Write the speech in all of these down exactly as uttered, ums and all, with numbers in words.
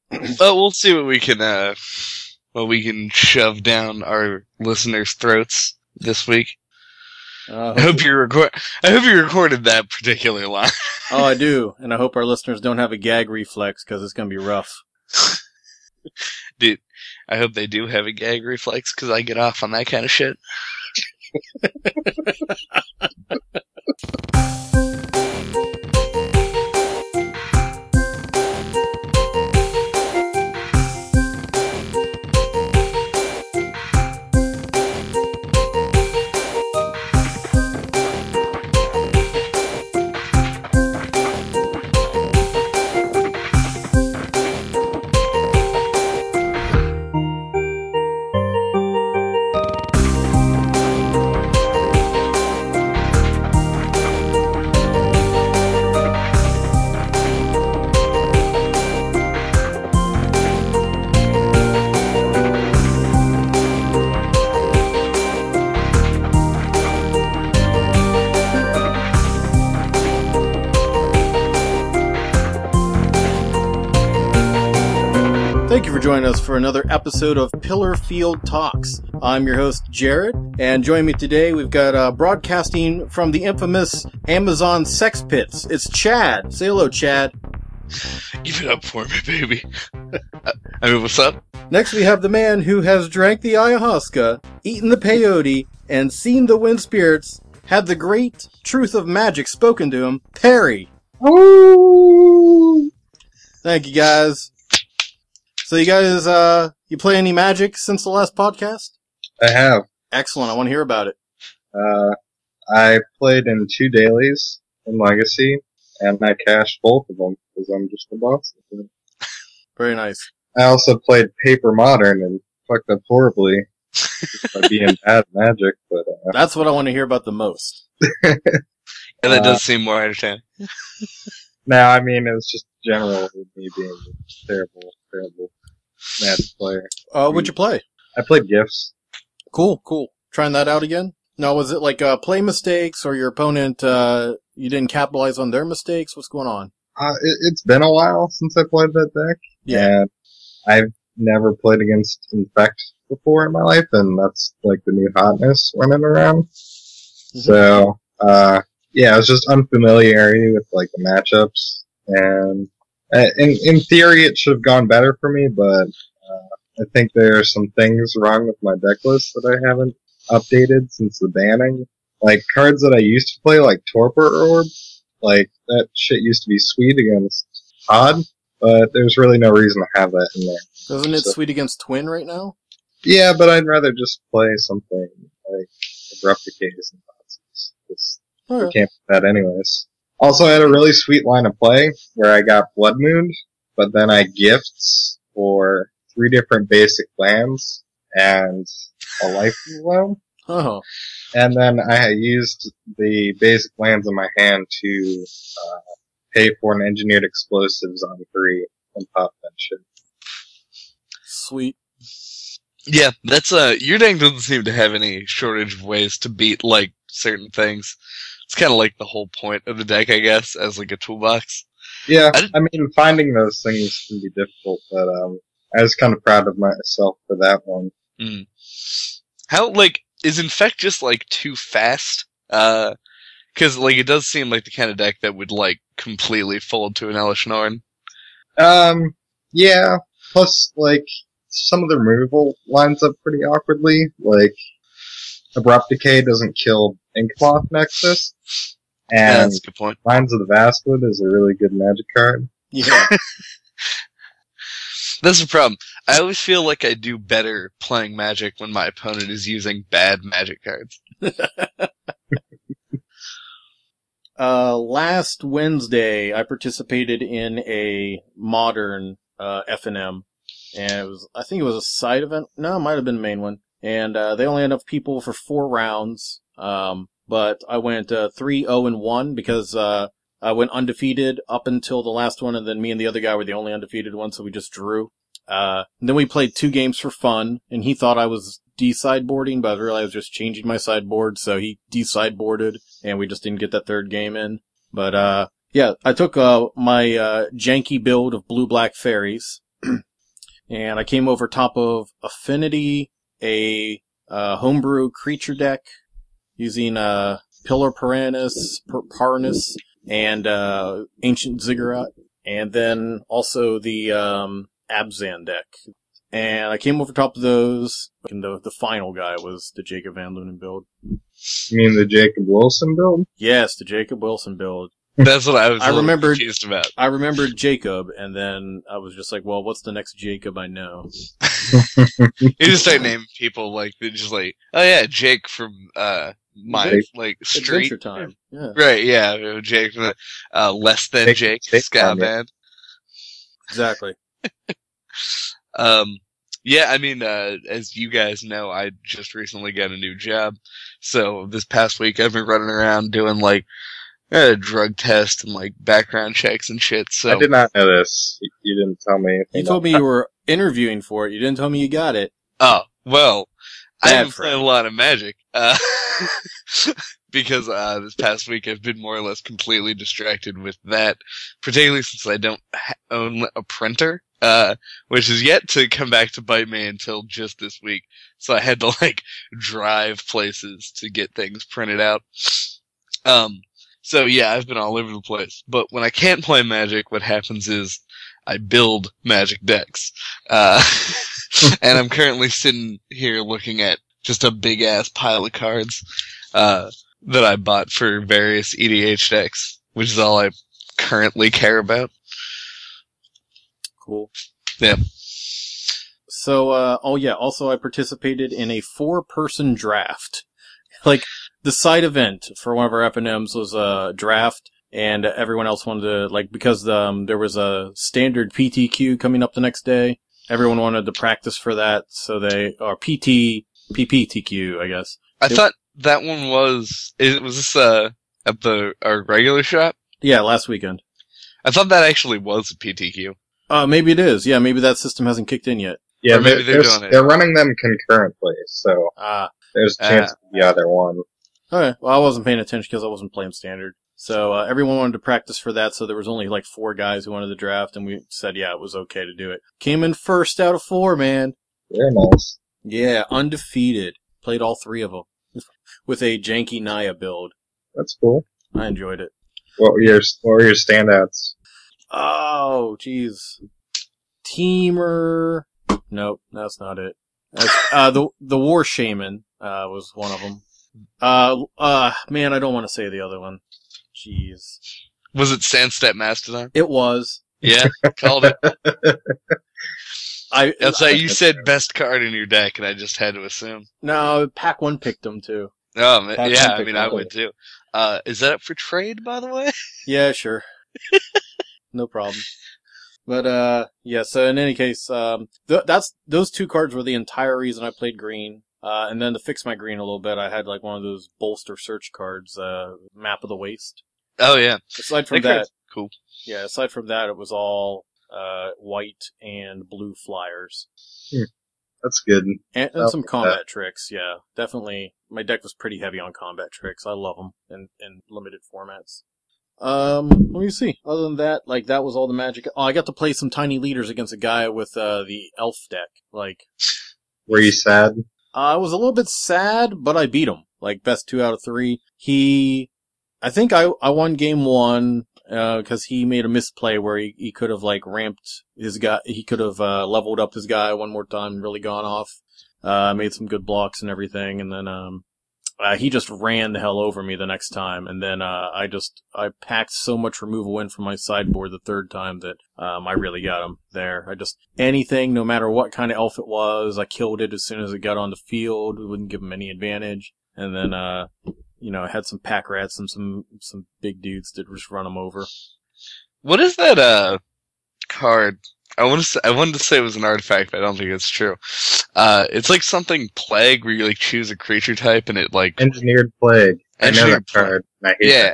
But we'll see what we can, uh, what we can shove down our listeners' throats this week. Uh, I hope you record. I hope you recorded that particular line. Oh, I do, and I hope our listeners don't have a gag reflex because it's gonna be rough. Dude, I hope they do have a gag reflex because I get off on that kind of shit. Thank you for joining us for another episode of Pillar Field Talks. I'm your host, Jared, and joining me today, we've got uh, broadcasting from the infamous Amazon sex pits. It's Chad. Say hello, Chad. Give it up for me, baby. I mean, what's up? Next, we have the man who has drank the ayahuasca, eaten the peyote, and seen the wind spirits, had the great truth of magic spoken to him, Perry. Woo! Thank you, guys. So you guys, uh, you play any Magic since the last podcast? I have. Excellent. I want to hear about it. Uh, I played in two dailies in Legacy, and I cashed both of them because I'm just a boss. Very nice. I also played Paper Modern and fucked up horribly just by being bad at Magic, but uh, That's what I want to hear about the most. And that Uh, does seem more entertaining. no, I mean it was just general with me being a terrible, terrible Magic player. Uh, what'd you play? I played Gifts. Cool, cool. Trying that out again? Now, was it like, uh, play mistakes or your opponent, uh, you didn't capitalize on their mistakes? What's going on? Uh, it, it's been a while since I played that deck. Yeah. And I've never played against Infect before in my life, and that's like the new hotness running around. Mm-hmm. So, uh, yeah, it was just unfamiliarity with like the matchups, and uh, in in theory it should have gone better for me, but uh, I think there are some things wrong with my deck list that I haven't updated since the banning. Like cards that I used to play, like Torpor Orb, like that shit used to be sweet against Todd, but there's really no reason to have that in there. Isn't it So- sweet against Twin right now? Yeah, but I'd rather just play something like Abrupt Decays and Nazis. Because we Alright. can't put that anyways. Also, I had a really sweet line of play where I got Blood Moon, but then I gifts for three different basic lands and a life loan. Oh. And then I used the basic lands in my hand to uh, pay for an engineered explosives on three and pop that shit. Sweet. Yeah, that's uh your deck doesn't seem to have any shortage of ways to beat like certain things. It's kind of like the whole point of the deck, I guess, as like a toolbox. Yeah, I didn't- I mean, finding those things can be difficult, but um, I was kind of proud of myself for that one. Mm. How like is Infect just like too fast? Uh, because like it does seem like the kind of deck that would like completely fold to an Elesh Norn. Um, yeah, plus, like, some of the removal lines up pretty awkwardly. Like, Abrupt Decay doesn't kill Inkmoth Nexus, Yeah, and that's a good point. Lines of the Vastwood is a really good Magic card. Yeah. That's the problem. I always feel like I do better playing Magic when my opponent is using bad Magic cards. Uh, last Wednesday, I participated in a modern, uh, F N M. And it was, I think it was a side event. No, it might have been the main one. And, uh, they only had enough people for four rounds. Um, but I went, uh, three oh and one because, uh, I went undefeated up until the last one, and then me and the other guy were the only undefeated one, so we just drew. Uh, and then we played two games for fun, and he thought I was de-sideboarding, but I realized I was just changing my sideboard, so he de-sideboarded, and we just didn't get that third game in. But, uh, yeah, I took, uh, my, uh, janky build of blue-black fairies, And I came over top of Affinity, a uh, homebrew creature deck using uh, Pillar Paranus, per- Parnus, and uh, Ancient Ziggurat, and then also the um, Abzan deck. And I came over top of those, and the, the final guy was the Jacob Van Lunen build. You mean the Jacob Wilson build? Yes, the Jacob Wilson build. That's what I was I a little remembered- confused about. I remembered Jacob, and then I was just like, well, what's the next Jacob I know? You just start naming people like they're just like, oh yeah, Jake from uh my Jake. like street. Adventure Time. Yeah, Right, yeah, Jake from the, uh less than Jake- Jake, Jake ska Farm, yeah. band. exactly. Um, yeah, I mean, uh, as you guys know, I just recently got a new job. So this past week I've been running around doing like a drug test and like background checks and shit. So I did not know this. You- You didn't tell me anything. You told me you were interviewing for it. You didn't tell me you got it. Oh, well, I've Bad been friend. playing a lot of Magic, uh, because, uh, this past week I've been more or less completely distracted with that, particularly since I don't ha- own a printer, uh, which is yet to come back to bite me until just this week. So I had to, like, drive places to get things printed out. Um, so yeah, I've been all over the place. But when I can't play Magic, what happens is I build Magic decks. Uh, and I'm currently sitting here looking at just a big ass pile of cards, uh, that I bought for various E D H decks, which is all I currently care about. Cool. Yeah. So, uh, oh yeah, also I participated in a four-person draft. Like, the side event for one of our F N Ms was a draft, and everyone else wanted to, like, because um, there was a standard P T Q coming up the next day, everyone wanted to practice for that, so they, or P T, P P T Q, I guess. I It- thought that one was, is, was this, uh, at the, our regular shop? Yeah, last weekend. I thought that actually was a P T Q. Uh, maybe it is. Yeah, maybe that system hasn't kicked in yet. Yeah, Or maybe they're, they're they're, doing it. they're running them concurrently, so Ah. there's a chance Ah. of the other one. Okay, well, I wasn't paying attention because I wasn't playing standard. So, uh, everyone wanted to practice for that, so there was only like four guys who wanted to draft, and we said, yeah, it was okay to do it. Came in first out of four, man. Very nice. Yeah, undefeated. Played all three of them. With a janky Naya build. That's cool. I enjoyed it. What were your What were your standouts? Oh, jeez. Teamer. Nope, that's not it. That's, uh, the, the War Shaman, uh, was one of them. Uh, uh, man, I don't want to say the other one. Jeez. Was it Sandstep Mastodon? It was. Yeah, called it. I, That's how I, you said best card in your deck, and I just had to assume. no, Pack One picked them too. Oh, man, Pac-Man yeah, I picked mean, I one. would too. Uh, is that up for trade, by the way? Yeah, sure. No problem. But, uh, yeah, so in any case, um, th- that's, those two cards were the entire reason I played green. Uh, and then to fix my green a little bit, I had like one of those bolster search cards, uh, Map of the Waste. Oh, yeah. Aside from That that, card's cool. yeah, aside from that, it was all, uh, white and blue flyers. That's good. And, and Oh, some yeah. combat tricks, yeah. Definitely, my deck was pretty heavy on combat tricks. I love them in, in limited formats. Um, let me see. Other than that, like, that was all the magic. Oh, I got to play some tiny leaders against a guy with, uh, the elf deck. Like, Were you sad? I was a little bit sad, but I beat him. Like, best two out of three. He, I think I, I won game one, uh, cause he made a misplay where he, he could have, like, ramped his guy, he could have, uh, leveled up his guy one more time and really gone off. Uh, made some good blocks and everything, and then, um, uh, he just ran the hell over me the next time, and then, uh, I just, I packed so much removal in from my sideboard the third time that, um, I really got him there. I just, anything, no matter what kind of elf it was, I killed it as soon as it got on the field. We wouldn't give him any advantage. And then, uh, you know, I had some pack rats and some, some big dudes that just run him over. What is that, uh, card? I want to say, I wanted to say it was an artifact, but I don't think it's true. Uh, it's like something plague where you like choose a creature type and it like, Engineered Plague. I know Engineered that card. and I hate yeah.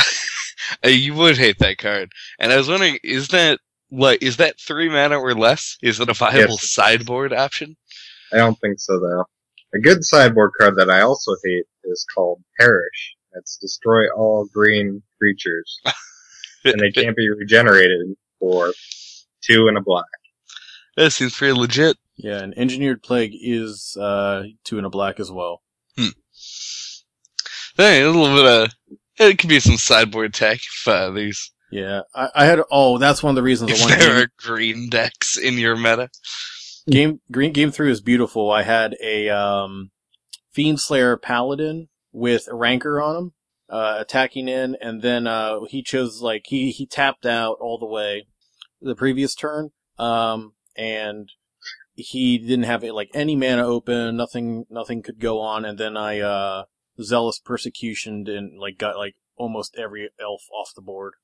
Uh, you would hate that card. And I was wondering, is that, like, is that three mana or less? Is it a viable Yes. sideboard option? that. I don't think so, though. A good sideboard card that I also hate is called Perish. It's destroy all green creatures. And they can't be regenerated for two and a black. That seems pretty legit. Yeah, and Engineered Plague is uh, two and a black as well. Hmm. Hey, a little bit of... It could be some sideboard tech if uh, these... Yeah, I, I had... Oh, that's one of the reasons I If wanted there game, are green decks in your meta. game... Green Game three is beautiful. I had a um, Fiendslayer Paladin with a Ranker on him, uh, attacking in, and then uh, he chose, like, he, he tapped out all the way the previous turn, um, and he didn't have, like, any mana open, nothing nothing could go on, and then I uh, Zealous Persecutioned and, like, got, like, almost every elf off the board.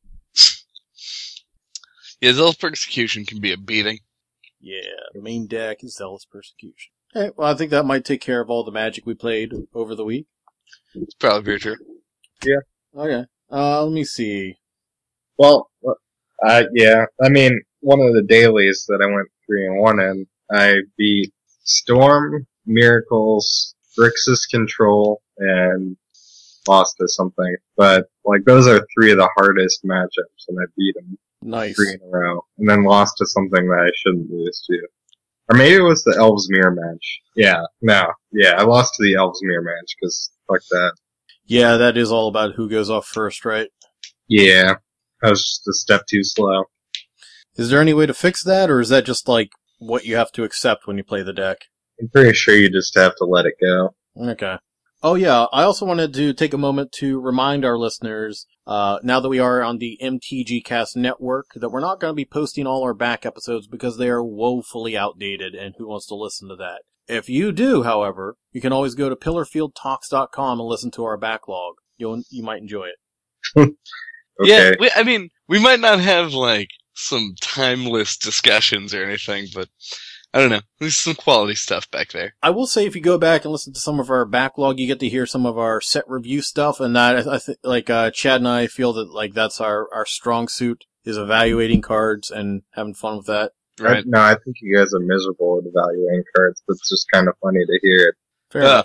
Yeah, Zealous Persecution can be a beating. Yeah, the main deck is Zealous Persecution. Okay, well, I think that might take care of all the Magic we played over the week. It's probably very true. Yeah. Okay, uh, let me see. Well, uh, yeah. I mean, one of the dailies that I went three and one in, I beat Storm, Miracles, Grixis Control, and lost to something. But, like, those are three of the hardest matchups, and I beat them Nice. three in a row. And then lost to something that I shouldn't lose to. Or maybe it was the Elves Mirror match. Yeah, no. Yeah, I lost to the Elves Mirror match, because fuck that. Yeah, that is all about who goes off first, right? Yeah. I was just a step too slow. Is there any way to fix that, or is that just, like, what you have to accept when you play the deck? I'm pretty sure you just have to let it go. Okay. Oh yeah, I also wanted to take a moment to remind our listeners, uh, now that we are on the M T G Cast network, that we're not going to be posting all our back episodes because they are woefully outdated, and who wants to listen to that? If you do, however, you can always go to pillar field talks dot com and listen to our backlog. You'll, you might enjoy it. Okay. Yeah, we, I mean, we might not have, like, some timeless discussions or anything, but I don't know. There's some quality stuff back there. I will say if you go back and listen to some of our backlog, you get to hear some of our set review stuff, and that, I think, like, uh, Chad and I feel that, like, that's our, our strong suit, is evaluating cards and having fun with that. Right. I, no, I think you guys are miserable at evaluating cards, but it's just kind of funny to hear it. Fair Uh, enough.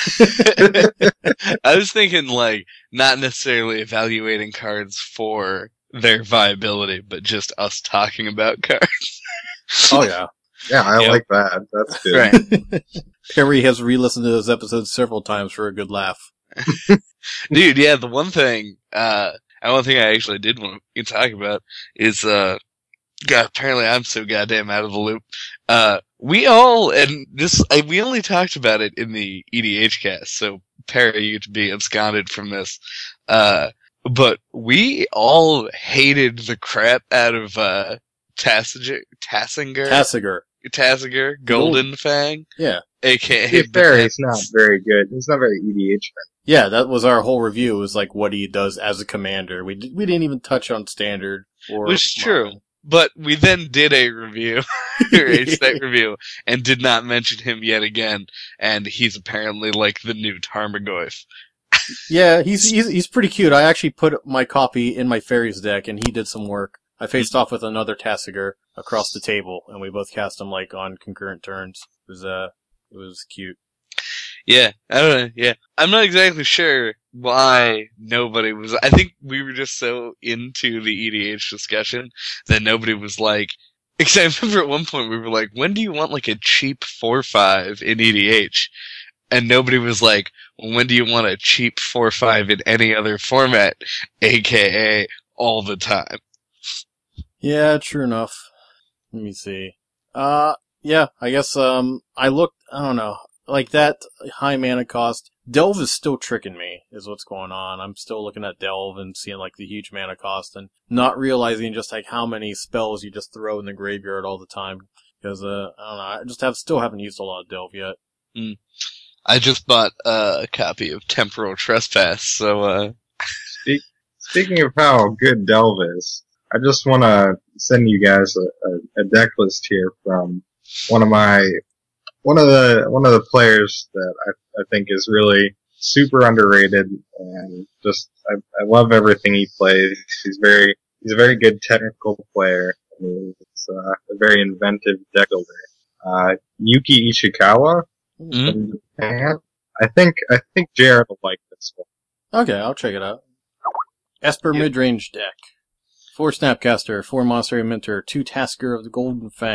I was thinking, like, not necessarily evaluating cards for their viability, but just us talking about cards. Oh yeah. Yeah, I Yep. like that. That's good. Right. Perry has re-listened to those episodes several times for a good laugh. Dude, yeah, the one thing, uh, and one thing I actually did want to talk about is, uh, God, apparently I'm so goddamn out of the loop. Uh, we all, and this, I, we only talked about it in the E D H cast, so Perry, you get to be absconded from this. Uh, but we all hated the crap out of, uh, Tassinger, Tassinger? Tassiger. Tassiger, Golden Fang, Yeah. aka To be fair, he's not very good. He's not very E D H Yeah, that was our whole review, was like what he does as a commander. We, d- we didn't even touch on standard or... Which is true. modern. But we then did a review, or a set review, and did not mention him yet again, and he's apparently like the new Tarmogoyf. Yeah, he's, he's he's pretty cute. I actually put my copy in my fairies deck, and he did some work. I faced off with another Tassiger across the table, and we both cast him like on concurrent turns. It was uh, it was cute. Yeah, I don't know, yeah. I'm not exactly sure why nobody was, I think we were just so into the E D H discussion that nobody was like, because I remember at one point we were like, when do you want like a cheap four five in E D H? And nobody was like, well, when do you want a cheap four five in any other format? A K A all the time. Yeah, true enough. Let me see. Uh, yeah, I guess, um, I looked, I don't know, like that high mana cost. Delve is still tricking me, is what's going on. I'm still looking at Delve and seeing like the huge mana cost and not realizing just like how many spells you just throw in the graveyard all the time. Because, uh, I don't know, I just have, still haven't used a lot of Delve yet. Mm. I just bought uh, a copy of Temporal Trespass, so, uh... Speak, speaking of how good Delve is, I just want to send you guys a, a, a deck list here from one of my one of the one of the players that I, I think is really super underrated, and just I, I love everything he plays. He's very he's a very good technical player. And he's uh, a very inventive deck builder. Uh, Yuki Ishikawa Mm-hmm. from Japan. I think I think Jared will like this one. Okay, I'll check it out. Esper Yeah. midrange deck. Four Snapcaster, four Monster Mentor, two Tasker of the Golden Fang,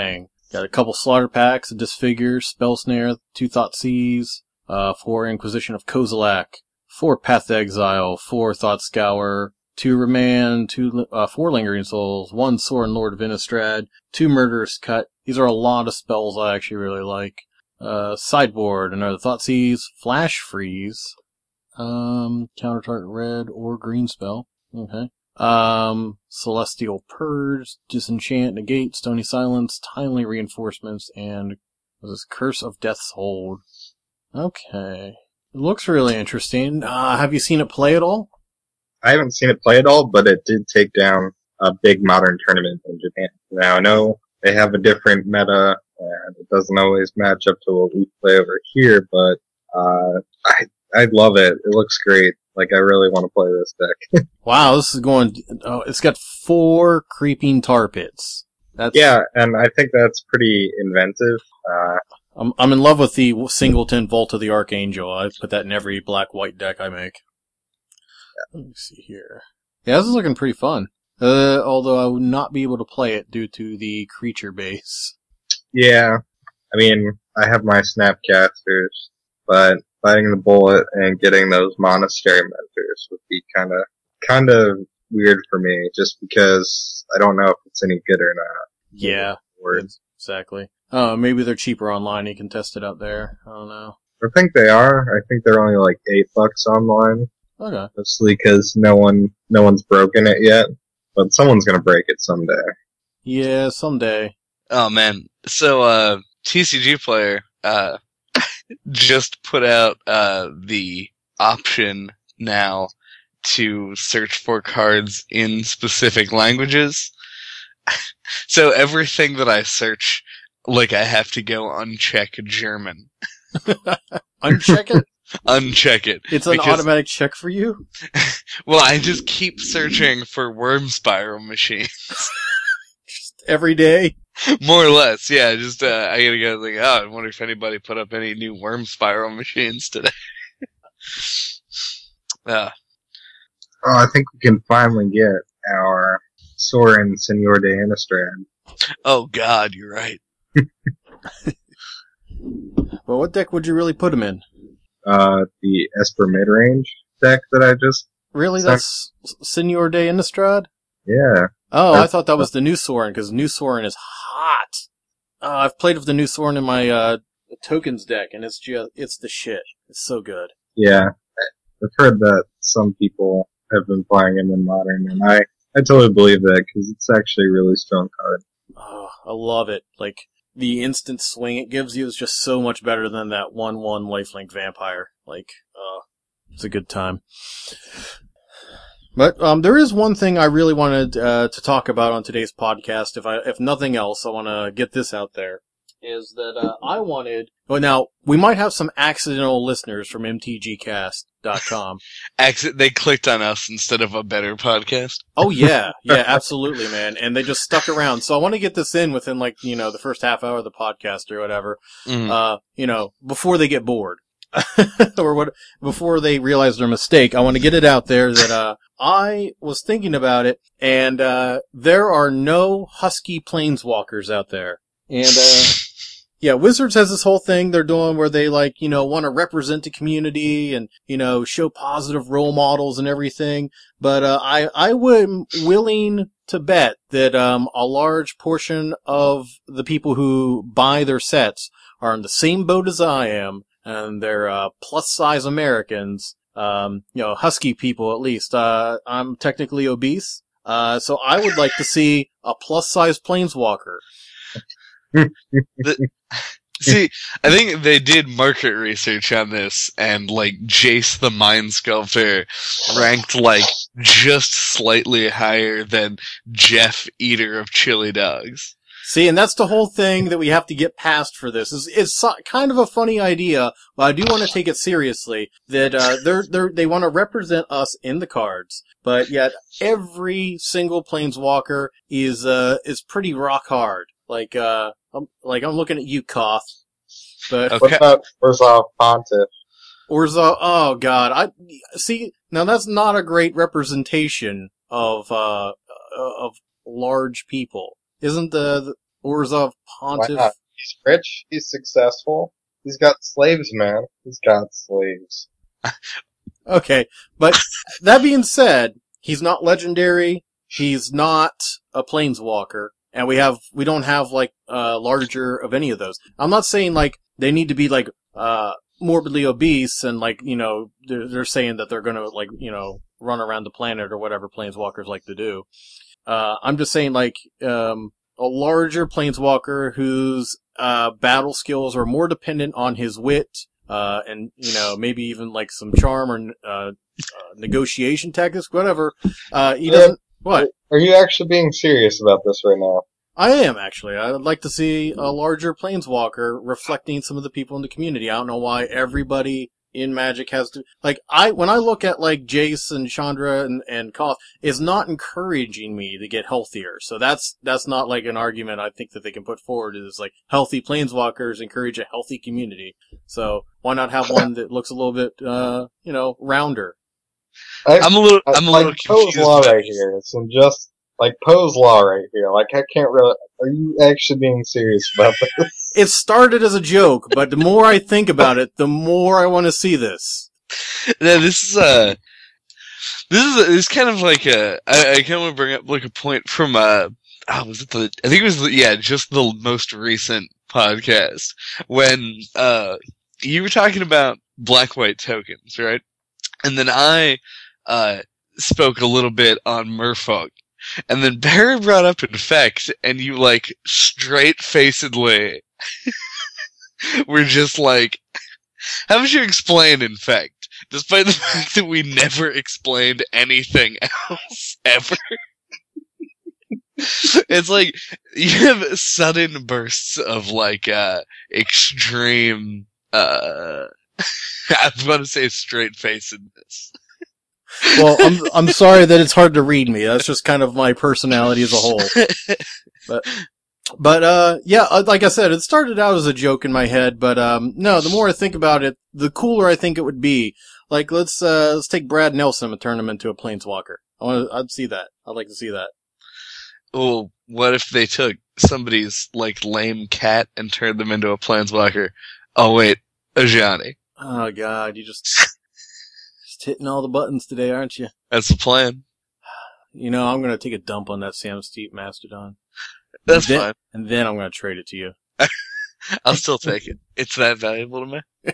Got a couple slaughter packs, a disfigure, spell snare, two Thoughtseize, uh, four Inquisition of Kozilek, four Path to Exile, four Thought Scour, two Remand, two, uh, four Lingering Souls, one Sorin Lord of Innistrad, two Murderous Cut. These are a lot of spells I actually really like. Uh, sideboard, another Thoughtseize, Flash Freeze, um, counter target red or green spell. Okay. Um, Celestial Purge, Disenchant, Negate, Stony Silence, Timely Reinforcements, and what is this? Curse of Death's Hold. Okay. It looks really interesting. Uh, have you seen it play at all? I haven't seen it play at all, but it did take down a big modern tournament in Japan. Now, I know they have a different meta, and it doesn't always match up to what we play over here, but uh, I I love it. It looks great. Like, I really want to play this deck. Wow, this is going... Oh, it's got four Creeping Tar Pits. That's, Yeah, and I think that's pretty inventive. Uh, I'm, I'm in love with the Singleton Vault of the Archangel. I put that in every black-white deck I make. Let me see here. Yeah, this is looking pretty fun. Uh, although I would not be able to play it due to the creature base. yeah, I mean, I have my Snapcasters, but fighting the bullet and getting those monastery mentors would be kind of kind of weird for me, just because I don't know if it's any good or not. Yeah, Or, exactly. Oh, maybe they're cheaper online. You can test it out there. I don't know. I think they are. I think they're only like eight bucks online, Okay. mostly because no one no one's broken it yet, but someone's gonna break it someday. Yeah, someday. Oh man. So, uh, T C G Player, uh, just put out, uh, the option now to search for cards in specific languages. So everything that I search, like, I have to go uncheck German. Uncheck it? Uncheck it. It's an because- automatic check for you? Well, I just keep searching for worm spiral machines. Just every day? More or less, yeah. Just, uh, I gotta go, like, oh, I wonder if anybody put up any new worm spiral machines today. uh, Oh, I think we can finally get our Sorin Senor de Innistrad. oh god, you're right. Well, what deck would you really put him in? Uh, the Esper midrange deck that I just, Really? Sec- That's Senor de Innistrad? yeah. Oh, I That's- thought that was the new Sorin, because new Sorin is hot. Uh, I've played with the new Sorin in my, uh, tokens deck, and it's just, it's the shit. It's so good. Yeah. I've heard that some people have been playing him in Modern, and I, I totally believe that, because it's actually a really strong card. Oh, I love it. Like, the instant swing it gives you is just so much better than that one one lifelink vampire. Like, uh, it's a good time. But, um, there is one thing I really wanted, uh, to talk about on today's podcast. If I, if nothing else, I want to get this out there. Is that, uh, I wanted, well now, we might have some accidental listeners from M T G cast dot com. Acc- they clicked on us instead of a better podcast. Oh yeah, yeah, absolutely, man. And they just stuck around. So I want to get this in within like, you know, the first half hour of the podcast or whatever. Mm. Uh, you know, before they get bored. or what, before they realize their mistake. I want to get it out there that, uh, I was thinking about it and, uh, there are no husky planeswalkers out there. And, uh, yeah, Wizards has this whole thing they're doing where they, like, you know, want to represent the community and, you know, show positive role models and everything. But, uh, I, I would willing to bet that, um, a large portion of the people who buy their sets are in the same boat as I am, and they're, uh, plus size Americans, um, you know, husky people at least. Uh, I'm technically obese. Uh, so I would like to see a plus size planeswalker. See, I think they did market research on this, and like Jace the Mind Sculptor ranked like just slightly higher than Jeff Eater of Chili Dogs. See, and that's the whole thing that we have to get past for this. Is it's so, kind of a funny idea, but I do want to take it seriously. That uh, they're they they want to represent us in the cards, but yet every single planeswalker is uh is pretty rock hard. Like uh, I'm, like I'm looking at you, Koth. But Okay. What about Orzhov Pontiff? Urza, oh god, I see. Now that's not a great representation of uh of large people. Isn't the, the Orzhov Why Pontiff. not? He's rich. He's successful. He's got slaves, man. He's got slaves. Okay, but that being said, he's not legendary. He's not a planeswalker, and we have we don't have like uh larger of any of those. I'm not saying like they need to be like uh morbidly obese and like you know they're, they're saying that they're gonna like you know run around the planet or whatever planeswalkers like to do. Uh, I'm just saying like um a larger planeswalker whose uh battle skills are more dependent on his wit. Uh, and, you know, maybe even like some charm or, uh, uh negotiation tactics, whatever. Uh, he doesn't, what? Are you actually being serious about this right now? I am, actually. I would like to see a larger planeswalker reflecting some of the people in the community. I don't know why everybody in Magic has to, like, I, when I look at like Jace and Chandra and, and Koth, it's not encouraging me to get healthier. So that's, that's not like an argument I think that they can put forward is like healthy planeswalkers encourage a healthy community. So why not have one that looks a little bit, uh, you know, rounder? I, I'm a little, I'm a like little Poe's confused. law about right here. It's in just like Poe's law right here. Like I can't really. Are you actually being serious about this? It started as a joke, but the more I think about it, the more I want to see this. No, this is uh this is a, this is kind of like a. I, I kind of want to bring up like a point from uh. Oh, was it the? I think it was the, yeah, just the most recent podcast when uh you were talking about black white tokens, right? And then I uh spoke a little bit on Merfolk. And then Barry brought up Infect, and you, like, straight-facedly were just like, how would you explain Infect? Despite the fact that we never explained anything else, ever. It's like, you have sudden bursts of, like, uh, extreme, uh, I was about to say straight-facedness. Well, I'm I'm sorry that it's hard to read me. That's just kind of my personality as a whole. But but uh yeah, like I said, it started out as a joke in my head, but um no, the more I think about it, the cooler I think it would be. Like let's uh let's take Brad Nelson and turn him into a planeswalker. I want I'd see that. I'd like to see that. Well, what if they took somebody's like lame cat and turned them into a planeswalker? Oh wait, a Johnny. Oh god, you just just hitting all the buttons today, aren't you? That's the plan. You know, I'm gonna take a dump on that Sam Steep Mastodon. That's and then, fine. And then I'm gonna trade it to you. I'll still take it. It's that valuable to me.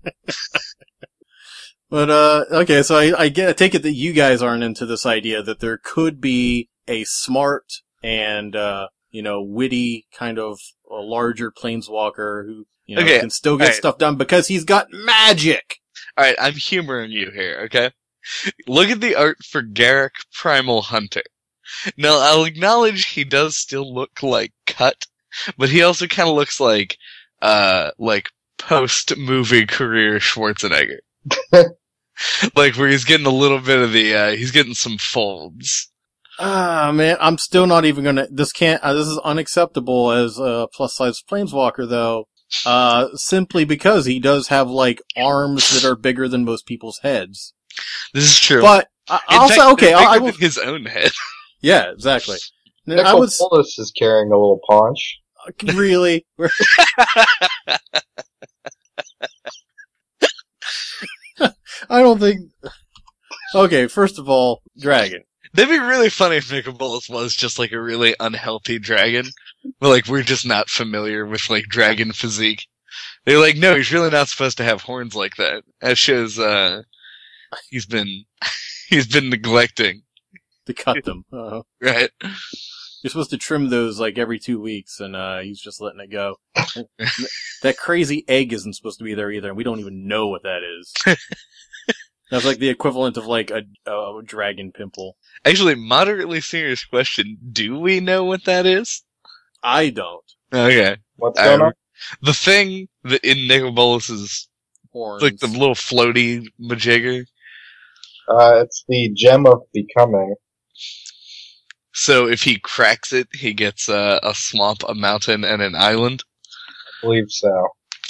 But, uh, okay, so I, I get, I take it that you guys aren't into this idea that there could be a smart and, uh, you know, witty kind of a larger planeswalker who, you know, Okay, can still get alright. stuff done because he's got magic! Alright, I'm humoring you here, okay? Look at the art for Garruk Primal Hunter. Now, I'll acknowledge he does still look like cut, but he also kind of looks like, uh, like post-movie career Schwarzenegger. Like, where he's getting a little bit of the, uh, he's getting some folds. Ah, man, I'm still not even gonna, this can't, uh, this is unacceptable as a plus-size planeswalker, though, uh, simply because he does have, like, arms that are bigger than most people's heads. This is true. But, I, In I'll fact, say, okay, they're I, I bigger will, than his own head. yeah, exactly. I Nicol would, Bolas is carrying a little paunch. really? I don't think, okay, first of all, dragon. That'd be really funny if Nicol Bolas was just like a really unhealthy dragon. But like, we're just not familiar with like dragon physique. They're like, no, he's really not supposed to have horns like that. That shows, uh, he's been, he's been neglecting, To cut them. Uh, right? you're supposed to trim those like every two weeks, and uh, he's just letting it go. That crazy egg isn't supposed to be there either, and we don't even know what that is. That's like the equivalent of like a, a dragon pimple. Actually, moderately serious question. Do we know what that is? I don't. Okay. What's going I- on? The thing that in Nicol Bolas's, Horns. like the little floaty majigger. Uh, it's the gem of becoming. So if he cracks it, he gets uh, a swamp, a mountain, and an island. I believe so.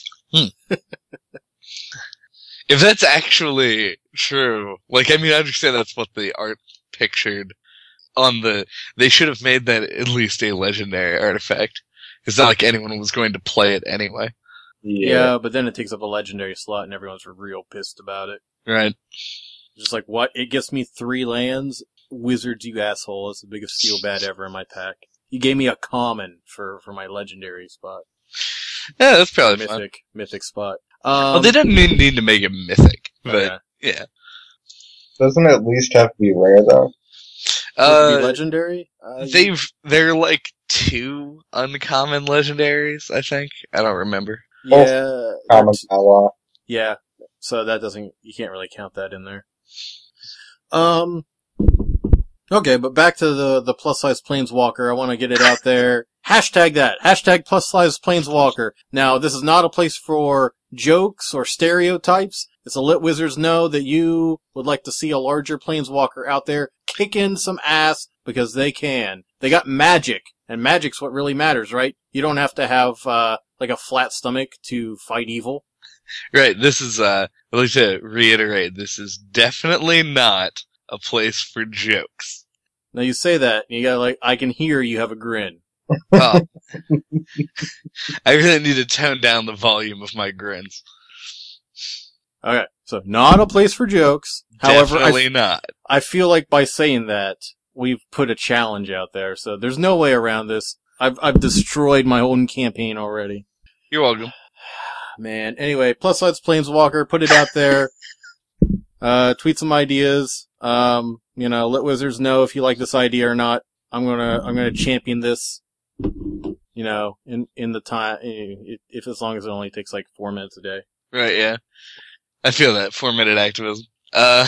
If that's actually true, like, I mean, I understand that's what the art pictured on the, they should have made that at least a legendary artifact. It's not like anyone was going to play it anyway. Yeah, but then it takes up a legendary slot, and everyone's real pissed about it. Right. Just like, what? It gets me three lands? Wizards, you asshole. That's the biggest steel bat ever in my pack. You gave me a common for, for my legendary spot. Yeah, that's probably Mythic, fun. mythic spot. Um, Well, they don't need, need to make it mythic, but okay. yeah. Doesn't it at least have to be rare though? Does it be Uh, legendary? Uh, you- they've, they're like two uncommon legendaries, I think. I don't remember. yeah, they're Common t- Kawa. yeah. So that doesn't, you can't really count that in there. Um, okay, but back to the, the plus size planeswalker. I want to get it out there. Hashtag that. Hashtag plus size planeswalker. Now, this is not a place for jokes or stereotypes. It's to let wizards know that you would like to see a larger planeswalker out there kicking some ass because they can. They got magic, and magic's what really matters, right? You don't have to have, uh, like a flat stomach to fight evil. Right, this is, uh, I'd like to reiterate, this is definitely not a place for jokes. Now you say that, and you got like, I can hear you have a grin. Oh. I really need to tone down the volume of my grins. Okay, so not a place for jokes. However, Definitely I, not. I feel like by saying that, we've put a challenge out there, so there's no way around this. I've, I've destroyed my own campaign already. You're welcome. Man, anyway, plus size planeswalker, put it out there. Uh, tweet some ideas. Um, you know, let wizards know if you like this idea or not. I'm gonna, I'm gonna champion this. You know, in, in the time, if, if as long as it only takes like four minutes a day. Right, yeah. I feel that. Four minute activism. Uh,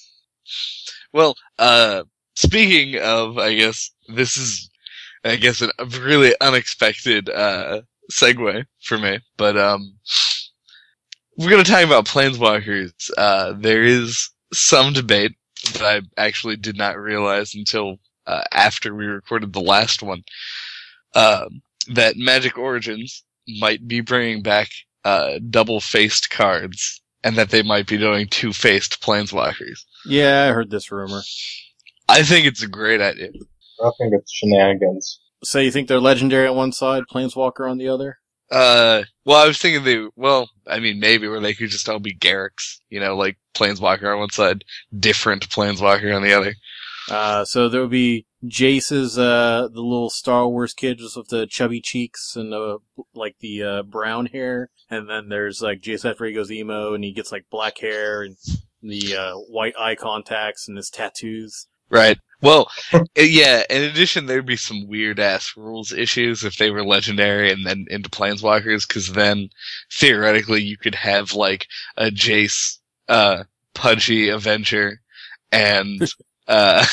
well, uh, speaking of, I guess, this is, I guess, a really unexpected, uh, segue for me, but, um, we're gonna talk about planeswalkers. Uh, there is some debate that I actually did not realize until, uh, after we recorded the last one, um, that Magic Origins might be bringing back, uh, double-faced cards, and that they might be doing two-faced planeswalkers. Yeah, I heard this rumor. I think it's a great idea. I think it's shenanigans. So you think they're legendary on one side, planeswalker on the other? Uh, well, I was thinking they, well, I mean, maybe where they could just all be Garrick's, you know, like planeswalker on one side, different planeswalker on the other. Uh, so there would be Jace's, uh, the little Star Wars kid just with the chubby cheeks and the, like the, uh, brown hair. And then there's like Jace after he goes emo and he gets like black hair and the, uh, white eye contacts and his tattoos. Right. Well, yeah, in addition, there'd be some weird-ass rules issues if they were legendary and then into planeswalkers, because then, theoretically, you could have, like, a Jace, uh, pudgy Avenger, and, uh,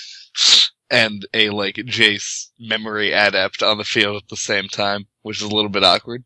and a, like, Jace memory adept on the field at the same time, which is a little bit awkward.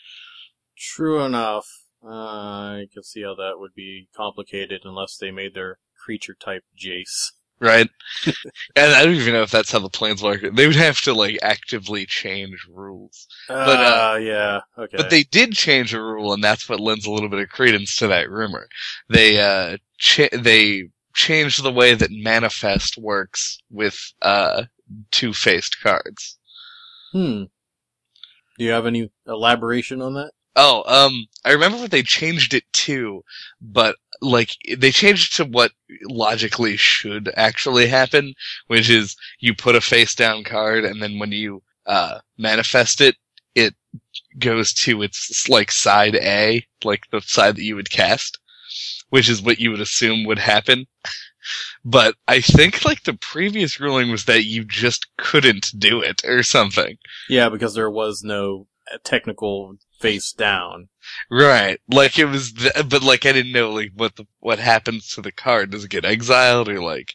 True enough. Uh, I can see how that would be complicated unless they made their creature type Jace. Right? And I don't even know if that's how the planeswalker, they would have to, like, actively change rules. Uh, But, uh, yeah, okay. But they did change a rule, and that's what lends a little bit of credence to that rumor. They, uh, cha- they changed the way that Manifest works with, uh, two-faced cards. Hmm. Do you have any elaboration on that? Oh, um, I remember what they changed it to, but, like, they changed it to what logically should actually happen, which is you put a face-down card, and then when you, uh, manifest it, it goes to its, like, side A, like the side that you would cast, which is what you would assume would happen. But I think, like, the previous ruling was that you just couldn't do it, or something. Yeah, because there was no technical face down. Right. Like, it was, th- but, like, I didn't know, like, what the, what happens to the card. Does it get exiled, or, like...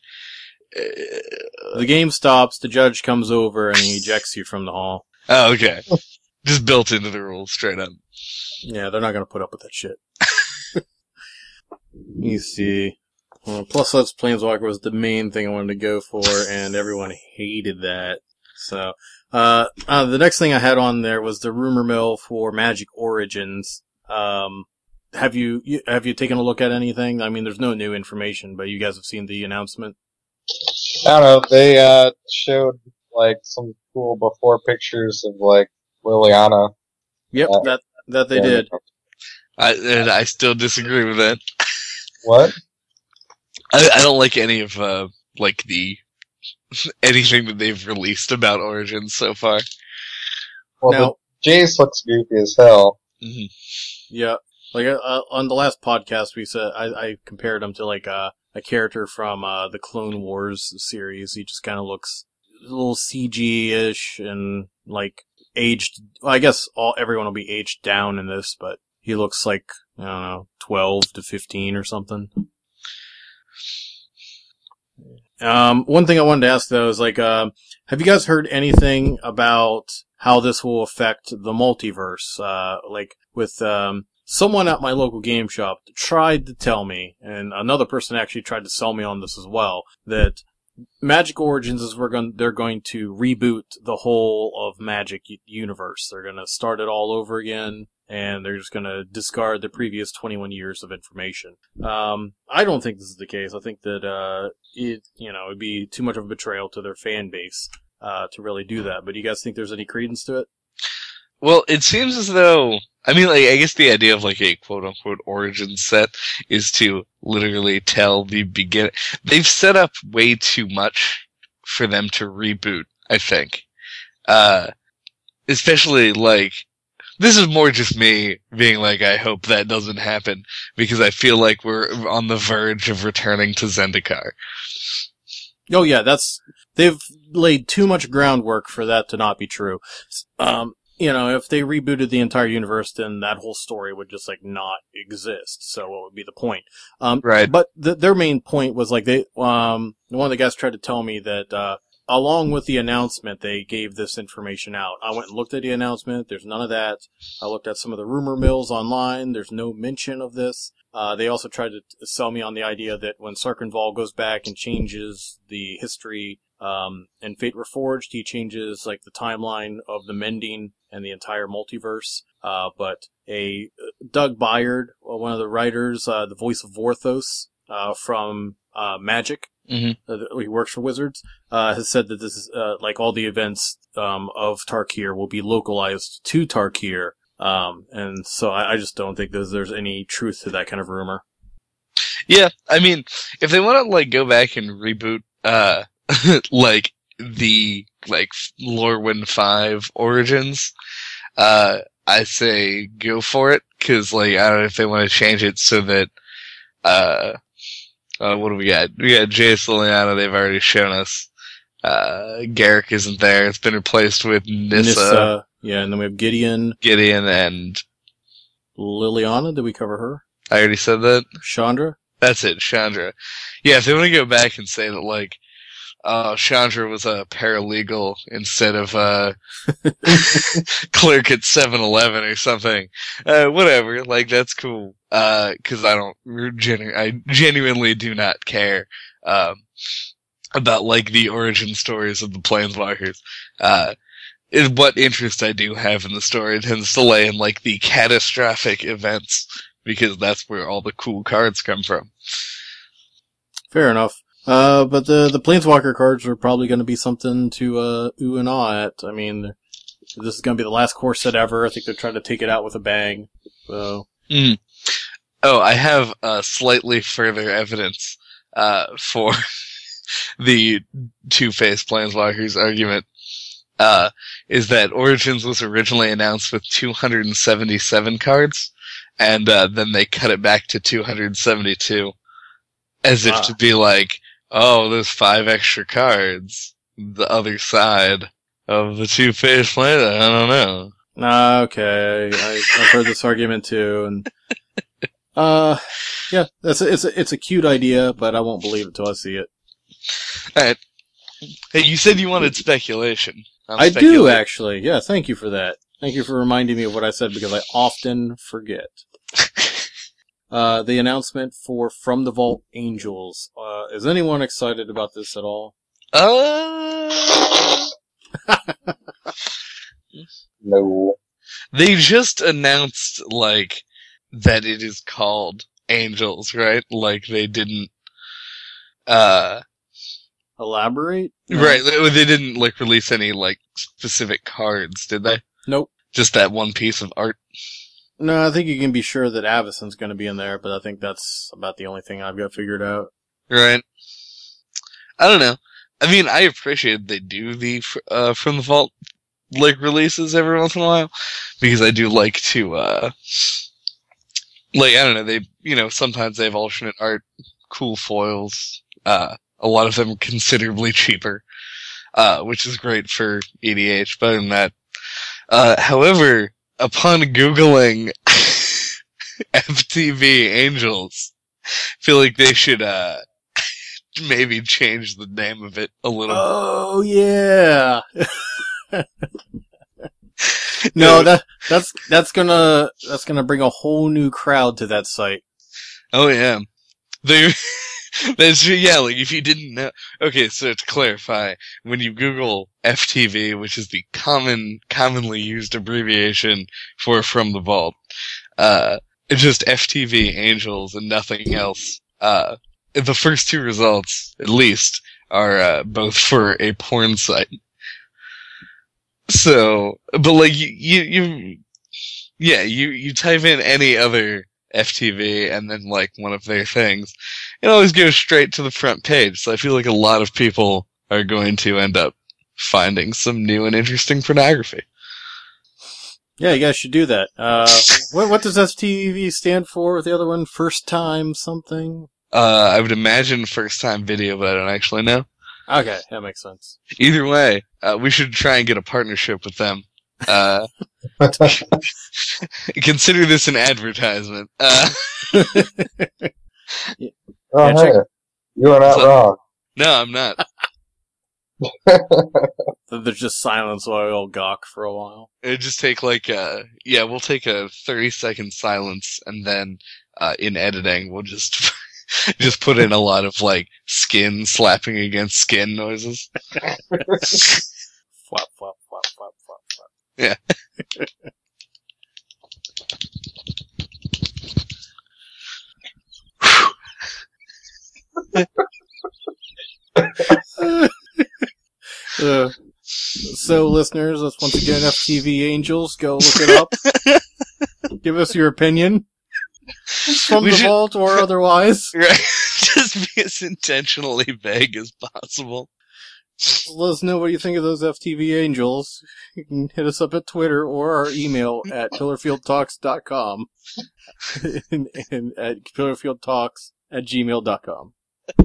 Uh... The game stops, the judge comes over, and he ejects you from the hall. Oh, okay. Just built into the rules, straight up. Yeah, they're not gonna put up with that shit. Let me see. Well, plus, Let's Planeswalker was the main thing I wanted to go for, and everyone hated that. So, uh, uh, the next thing I had on there was the rumor mill for Magic Origins. Um, have you, you, have you taken a look at anything? I mean, there's no new information, but you guys have seen the announcement? I don't know, they, uh, showed, like, some cool before pictures of, like, Liliana. Yep, Uh, that that they yeah. did. I and I still disagree with that. What? I, I don't like any of uh like the anything that they've released about Origins so far. Well, Now, the Jace looks goofy as hell. Mm-hmm. yeah, like uh, on the last podcast, we said I, I compared him to like a a character from uh, the Clone Wars series. He just kind of looks a little C G-ish and like aged. Well, I guess all everyone will be aged down in this, but he looks like I don't know, twelve to fifteen or something. Um, one thing I wanted to ask though is like, um, have you guys heard anything about how this will affect the multiverse? Uh, like with, um, someone at my local game shop tried to tell me, and another person actually tried to sell me on this as well, that Magic Origins is we're going, they're going to reboot the whole of Magic universe. They're going to start it all over again. And they're just going to discard the previous twenty-one years of information. Um, I don't think this is the case. I think that, uh, it, you know, it'd be too much of a betrayal to their fan base, uh, to really do that. But do you guys think there's any credence to it? Well, it seems as though, I mean, like, I guess the idea of, like, a quote-unquote origin set is to literally tell the beginning. They've set up way too much for them to reboot, I think. Uh, especially, like, this is more just me being like, I hope that doesn't happen, because I feel like we're on the verge of returning to Zendikar. Oh yeah, that's, they've laid too much groundwork for that to not be true. Um, you know, if they rebooted the entire universe, then that whole story would just like not exist. So what would be the point? Um, Right. But th- their main point was like they, um, one of the guys tried to tell me that, uh, along with the announcement, they gave this information out. I went and looked at the announcement. There's none of that. I looked at some of the rumor mills online. There's no mention of this. Uh, they also tried to t- sell me on the idea that when Sarkhanval goes back and changes the history, um, in Fate Reforged, he changes, like, the timeline of the Mending and the entire multiverse. Uh, but a, Doug Byard, one of the writers, uh, the voice of Vorthos, uh, from, uh, Magic, Mm-hmm. uh, he works for Wizards, uh, has said that this is, uh, like all the events, um, of Tarkir will be localized to Tarkir. Um, and so I, I just don't think there's, there's any truth to that kind of rumor. Yeah, I mean, if they want to, like, go back and reboot, uh, like, the, like, Lorwyn five Origins, uh, I say go for it, cause, like, I don't know if they want to change it so that, uh, Uh, what do we got? We got Jace Liliana, they've already shown us. Uh, Garrick isn't there. It's been replaced with Nissa, Nissa, yeah, and then we have Gideon, Gideon, and Liliana. Did we cover her? I already said that. Chandra? That's it, Chandra. Yeah, if they want to go back and say that, like, uh, Chandra was a paralegal instead of a clerk at seven eleven or something, uh, whatever, like, that's cool. Uh, cause I don't, genu- I genuinely do not care, um, about, like, the origin stories of the Planeswalkers. Uh, is what interest I do have in the story tends to lay in, like, the catastrophic events, because that's where all the cool cards come from. Fair enough. Uh, but the, the Planeswalker cards are probably going to be something to, uh, ooh and ah at. I mean, this is going to be the last core set ever. I think they're trying to take it out with a bang. So. Mm. Oh, I have, uh, slightly further evidence, uh, for the Two-Face Planeswalkers argument. Uh, is that Origins was originally announced with two hundred seventy-seven cards, and, uh, then they cut it back to two hundred seventy-two. As if Ah. to be like, oh, there's five extra cards. The other side of the Two-Face Planet, I don't know. Ah, okay. I, I've heard this argument too, and, uh, yeah, that's a, it's a, it's a cute idea, but I won't believe it till I see it. Alright. Hey, you said you wanted speculation. I'm I do, speculating. actually. Yeah, thank you for that. Thank you for reminding me of what I said, because I often forget. Uh, the announcement for From the Vault Angels. Uh, is anyone excited about this at all? Uh, No. they just announced, like, that it is called Angels, right? Like, they didn't, uh, Elaborate? No. right, they they didn't, like, release any, like, specific cards, did they? Nope. Just that one piece of art. No, I think you can be sure that Avison's going to be in there, but I think that's about the only thing I've got figured out. Right. I don't know. I mean, I appreciate they do the uh, From the Vault like releases every once in a while, because I do like to, uh, like, I don't know, they, you know, sometimes they have alternate art, cool foils, uh, a lot of them considerably cheaper, uh, which is great for E D H, but other than that, uh, however, upon Googling F T V Angels, I feel like they should, uh, maybe change the name of it a little. Oh, yeah. No, that that's that's gonna that's gonna bring a whole new crowd to that site. Oh yeah, they. That's yeah. Like if you didn't know. Okay, so to clarify, when you Google F T V, which is the common, commonly used abbreviation for From the Vault, uh, it's just F T V Angels and nothing else. Uh, the first two results, at least, are uh, both for a porn site. So, but like, you, you, you, yeah, you, you type in any other F T V and then like one of their things, it always goes straight to the front page. So I feel like a lot of people are going to end up finding some new and interesting pornography. Yeah, you guys should do that. Uh, what, what does F T V stand for? The other one, first time something? Uh, I would imagine first time video, but I don't actually know. Okay, that makes sense. Either way, uh, we should try and get a partnership with them. Uh, consider this an advertisement. Uh, oh, Yeah, hey, check- you are not So- wrong. no, I'm not. There's just silence while we all gawk for a while. It'd just take like, uh, yeah, we'll take a thirty second silence and then, uh, in editing, we'll just, just put in a lot of like skin slapping against skin noises. Flap, flap, flap, flap, flap, flap. Yeah. Uh, so, listeners, that's once again F T V Angels. Go look it up. Give us your opinion. From We the should- vault or otherwise. Right. Just be as intentionally vague as possible. Let us know what you think of those F T V Angels. You can hit us up at Twitter or our email at pillarfield talks dot com and, and at pillarfieldtalks at gmail dot com.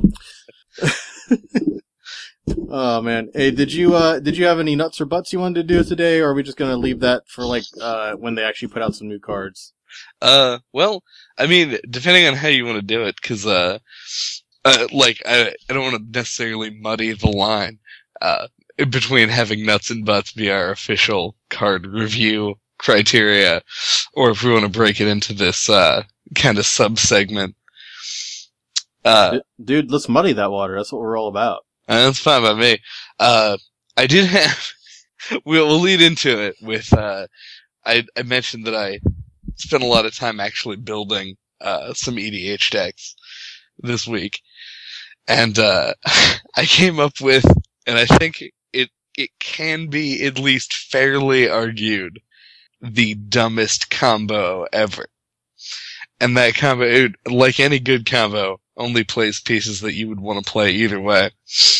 Oh man. Hey, did you uh did you have any nuts or butts you wanted to do today, or are we just gonna leave that for like uh when they actually put out some new cards? Uh, well, I mean, depending on how you want to do it, cause, uh, uh, like, I, I don't want to necessarily muddy the line, uh, between having nuts and butts be our official card review criteria, or if we want to break it into this, uh, kind of sub-segment. Uh, D- Dude, let's muddy that water. That's what we're all about. Uh, that's fine by me. Uh, I did have, we'll, we'll lead into it with, uh, I, I mentioned that I spent a lot of time actually building, uh, some E D H decks this week. And, uh, I came up with, and I think it, it can be at least fairly argued, the dumbest combo ever. And that combo, it, like any good combo, only plays pieces that you would want to play either way,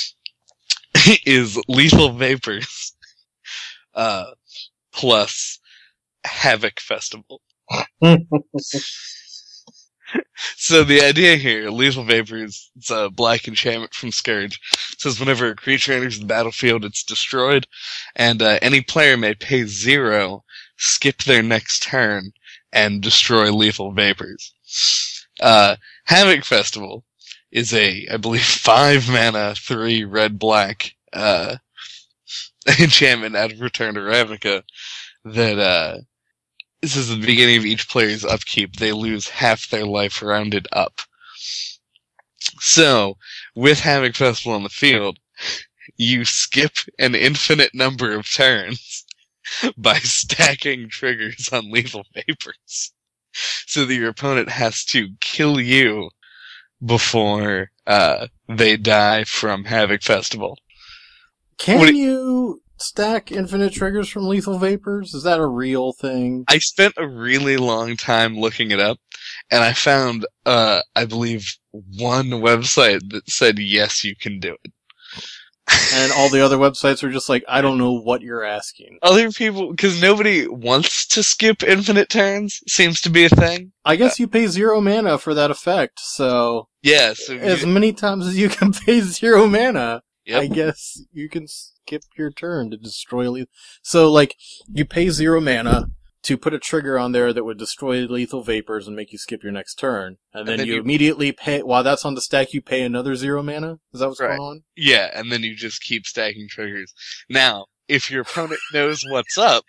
is Lethal Vapors, uh, plus Havoc Festival. So the idea here, Lethal Vapors, it's a black enchantment from Scourge. It says whenever a creature enters the battlefield, it's destroyed, and uh, any player may pay zero, skip their next turn, and destroy Lethal Vapors. Uh, Havoc Festival is a, I believe, five mana, three red black, uh, enchantment out of Return to Ravnica that, uh, this is the beginning of each player's upkeep. They lose half their life rounded up. So, with Havoc Festival on the field, you skip an infinite number of turns by stacking triggers on Lethal Vapors. So that your opponent has to kill you before uh, they die from Havoc Festival. Can What do you stack infinite triggers from Lethal Vapors? Is that a real thing? I spent a really long time looking it up, and I found, uh, I believe, one website that said, yes, you can do it. And all the other websites are just like, I don't know what you're asking. Other people, because nobody wants to skip infinite turns, seems to be a thing. I guess you pay zero mana for that effect, so... Yeah, so... As you, many times as you can pay zero mana, yep. I guess you can skip your turn to destroy lethal... So, like, you pay zero mana to put a trigger on there that would destroy Lethal Vapors and make you skip your next turn. And then, and then you, you immediately pay... While that's on the stack, you pay another zero mana? Is that what's right. going on? Yeah, and then you just keep stacking triggers. Now, if your opponent knows what's up...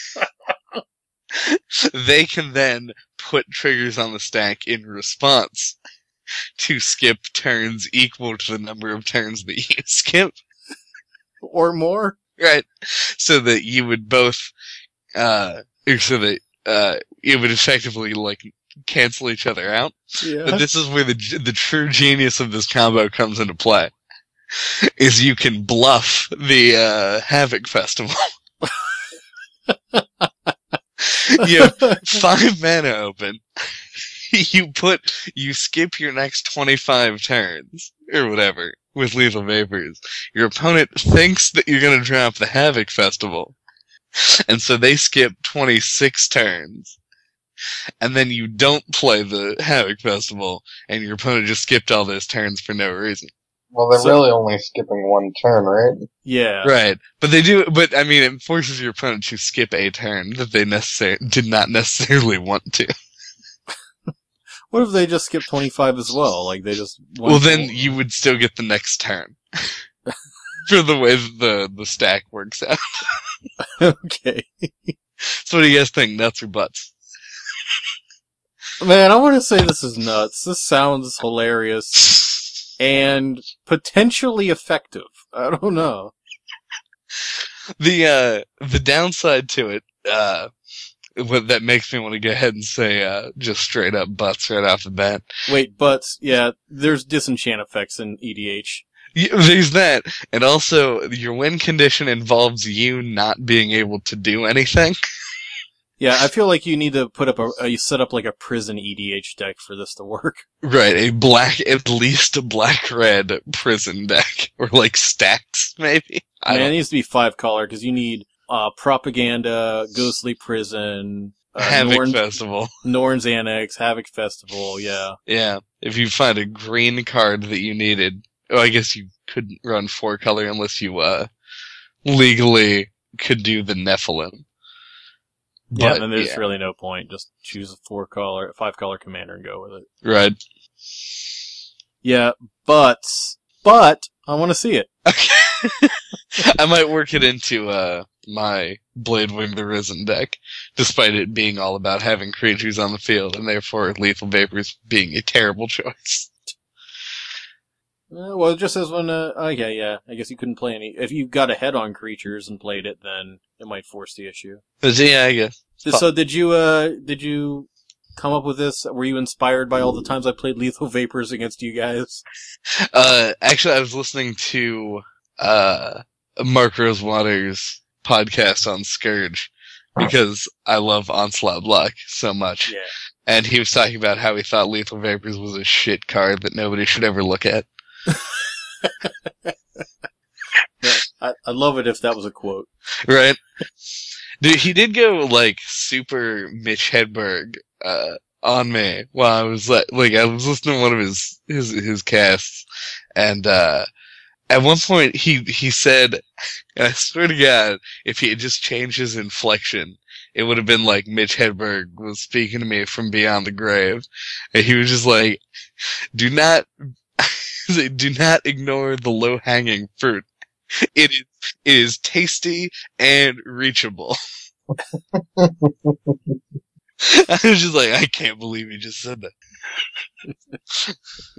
they can then put triggers on the stack in response to skip turns equal to the number of turns that you skip. Or more. Right. So that you would both, uh, so that, uh, it would effectively, like, cancel each other out. Yeah. But this is where the, the true genius of this combo comes into play. Is you can bluff the, uh, Havoc Festival. You have five mana open. You put, you skip your next twenty-five turns, or whatever, with Lethal Vapors. Your opponent thinks that you're gonna drop the Havoc Festival. And so they skip twenty-six turns. And then you don't play the Havoc Festival, and your opponent just skipped all those turns for no reason. Well, they're So- really only skipping one turn, right? Yeah. Right. But they do, but I mean, it forces your opponent to skip a turn that they necessarily, did not necessarily want to. What if they just skip twenty-five as well? Like, they just... Well, then you would still get the next turn. For the way that the, the stack works out. Okay. So what do you guys think? Nuts or butts? Man, I want to say this is nuts. This sounds hilarious. And potentially effective. I don't know. The, uh, the downside to it, uh, what that makes me want to go ahead and say, uh, just straight up butts right off the bat. Wait, but, yeah, there's disenchant effects in E D H. Yeah, there's that, and also, your win condition involves you not being able to do anything. Yeah, I feel like you need to put up a, uh, you set up like a prison E D H deck for this to work. Right, a black, at least a black-red prison deck. Or like stacks, maybe? I Man, it don't- needs to be five color, because you need, uh, Propaganda, Ghostly Prison, uh, Havoc Norn, Festival. Norn's Annex, Havoc Festival, yeah. Yeah, if you find a green card that you needed, oh, I guess you couldn't run four color unless you, uh, legally could do the Nephilim. Yeah, But, then there's yeah, really no point. Just choose a four color, five color commander and go with it. right. Yeah, but, but, I want to see it. Okay. I might work it into, uh, my Bladewing the Risen deck, despite it being all about having creatures on the field, and therefore Lethal Vapors being a terrible choice. Uh, well, it just says when, uh, okay, yeah, I guess you couldn't play any. If you got ahead on creatures and played it, then it might force the issue. But yeah, I guess. So did you, uh, did you come up with this? Were you inspired by all the times I played Lethal Vapors against you guys? Uh, actually, I was listening to, uh, Mark Rosewater's podcast on Scourge, because I love Onslaught Block so much. Yeah. And he was talking about how he thought Lethal Vapors was a shit card that nobody should ever look at. I, I'd love it if that was a quote. Right? Dude, he did go, like, super Mitch Hedberg, uh, on me while I was, like, like, I was listening to one of his, his, his casts, and, uh, at one point he, he said, and I swear to God, if he had just changed his inflection, it would have been like Mitch Hedberg was speaking to me from beyond the grave. And he was just like, do not, do not ignore the low-hanging fruit. It is, it is tasty and reachable. I was just like, I can't believe you just said that.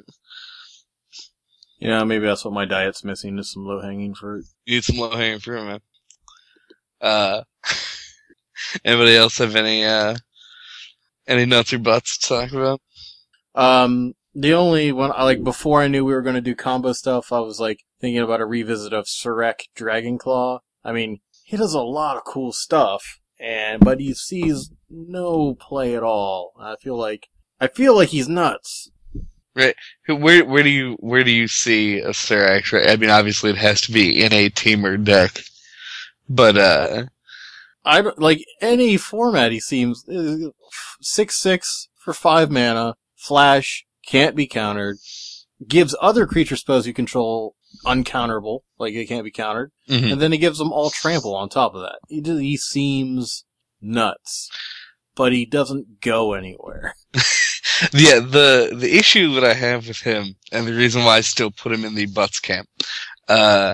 Yeah, maybe that's what my diet's missing, is some low-hanging fruit. You need some low-hanging fruit, man. Uh, anybody else have any, uh, any nuts or butts to talk about? Um, the only one, I like, before I knew we were going to do combo stuff, I was like thinking about a revisit of Surek Dragonclaw. I mean, he does a lot of cool stuff, and but he sees no play at all. I feel like I feel like he's nuts. Right. Where where do you where do you see a Sterak's? Right? I mean, obviously it has to be in a Temur deck, but uh, I don't- like any format. He seems six six for five mana, flash, can't be countered, gives other creature spells you control uncounterable, like they can't be countered, mhm. and then he gives them all trample on top of that. He just, he seems nuts, but he doesn't go anywhere. yeah. The the issue that I have with him, and the reason why I still put him in the Butts camp, uh,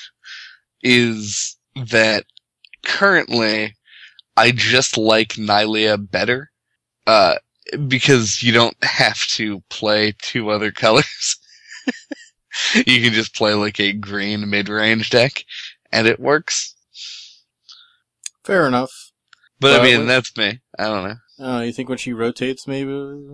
is that currently I just like Nylea better, uh, because you don't have to play two other colors. You can just play like a green mid-range deck, and it works. Fair enough. But Uh, I mean, when- that's me. I don't know. Uh, you think when she rotates, maybe?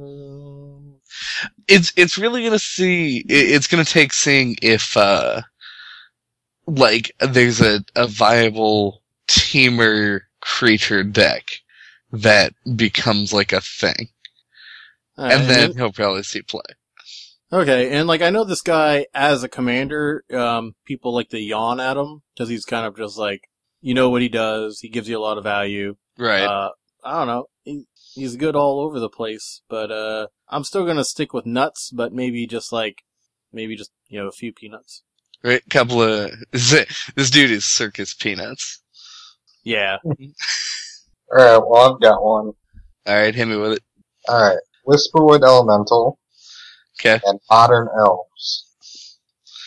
It's it's really gonna see. it- It's gonna take seeing if uh, like there's a a viable Temur creature deck that becomes like a thing, Uh, and then he'll probably see play. Okay, and like I know this guy as a commander, um, people like to yawn at him because he's kind of just like, you know what he does. He gives you a lot of value. Right. Uh, I don't know. He, he's good all over the place, but uh, I'm still gonna stick with nuts, but maybe just like, maybe just you know a few peanuts. Right. Couple of this dude is Circus Peanuts. Yeah. Alright, well I've got one. All right, hit me with it. Alright, Whisperwood Elemental Okay. and Modern Elves.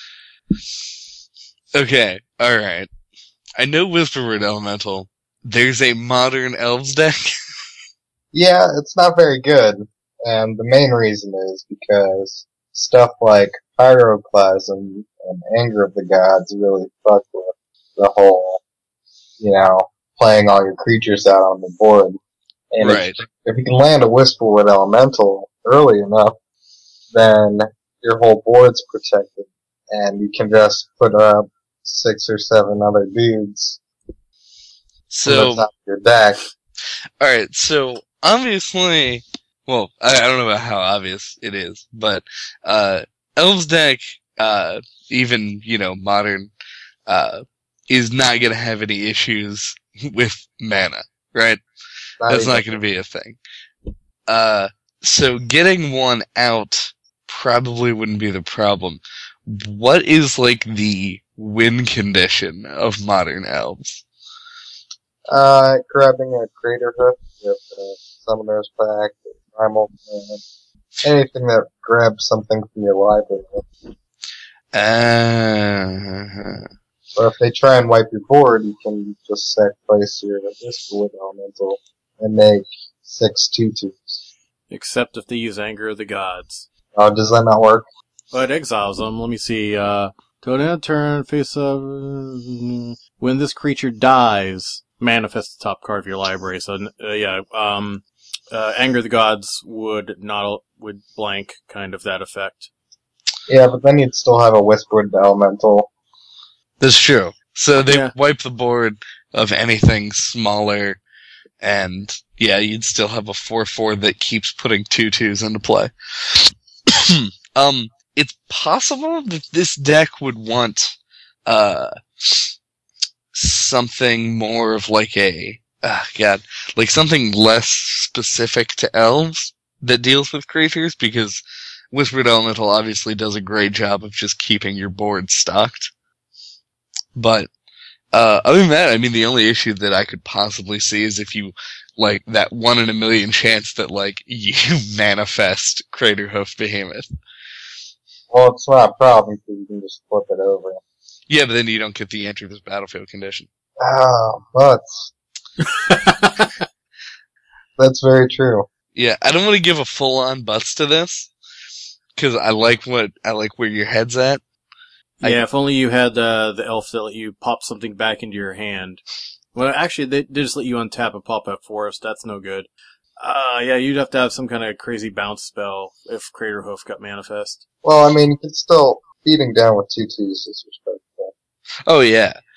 Okay. All right. I know Whisperword Elemental. There's a Modern Elves deck. Yeah, it's not very good, and the main reason is because stuff like Pyroclasm and Anger of the Gods really fuck with the whole, you know, playing all your creatures out on the board. And Right. if, if you can land a Whisperwood Elemental early enough, then your whole board's protected, and you can just put up six or seven other dudes on So, the top of your deck. all right. So obviously, well, I, I don't know about how obvious it is, but uh, Elves deck, uh, even you know, modern, uh, is not going to have any issues with mana, right? That's even- not going to be a thing. Uh, so getting one out probably wouldn't be the problem. What is like the win condition of modern elves? Uh, grabbing a Crater Hoof with a Summoner's Pact, Primal Command, anything that grabs something from your library. Uh, Or if they try and wipe your board, you can just sacrifice your Whisperwood Elemental and make six two-twos. Except if they use Anger of the Gods. Oh, does that not work? But it exiles them. Let me see. Uh, till the end of turn, face up. uh, When this creature dies, manifest the top card of your library. So, uh, yeah, um, uh, Anger of the Gods would not, would blank kind of that effect. Yeah, but then you'd still have a Whisperwood Elemental. that's true. So they Yeah. wipe the board of anything smaller, and yeah, you'd still have a four four that keeps putting two twos into play. um, it's possible that this deck would want uh something more of like a uh, god, like something less specific to elves that deals with creatures, because Whispered Elemental obviously does a great job of just keeping your board stocked. But uh other than that, I mean, the only issue that I could possibly see is if you, like, that one in a million chance that, like, you manifest Craterhoof Behemoth. Well, it's not a problem because you can just flip it over. Yeah, but then you don't get the enter this battlefield condition. Ah, butts. That's very true. Yeah, I don't want to give a full-on butts to this, because I like what, I like where your head's at. I- Yeah, if only you had uh, the elf that let you pop something back into your hand. Well, actually, they, they just let you untap and pop that forest. That's no good. Uh, yeah, you'd have to have some kind of crazy bounce spell if Craterhoof got manifest. Well, I mean, you can still beating down with two twos is respectable. Oh yeah.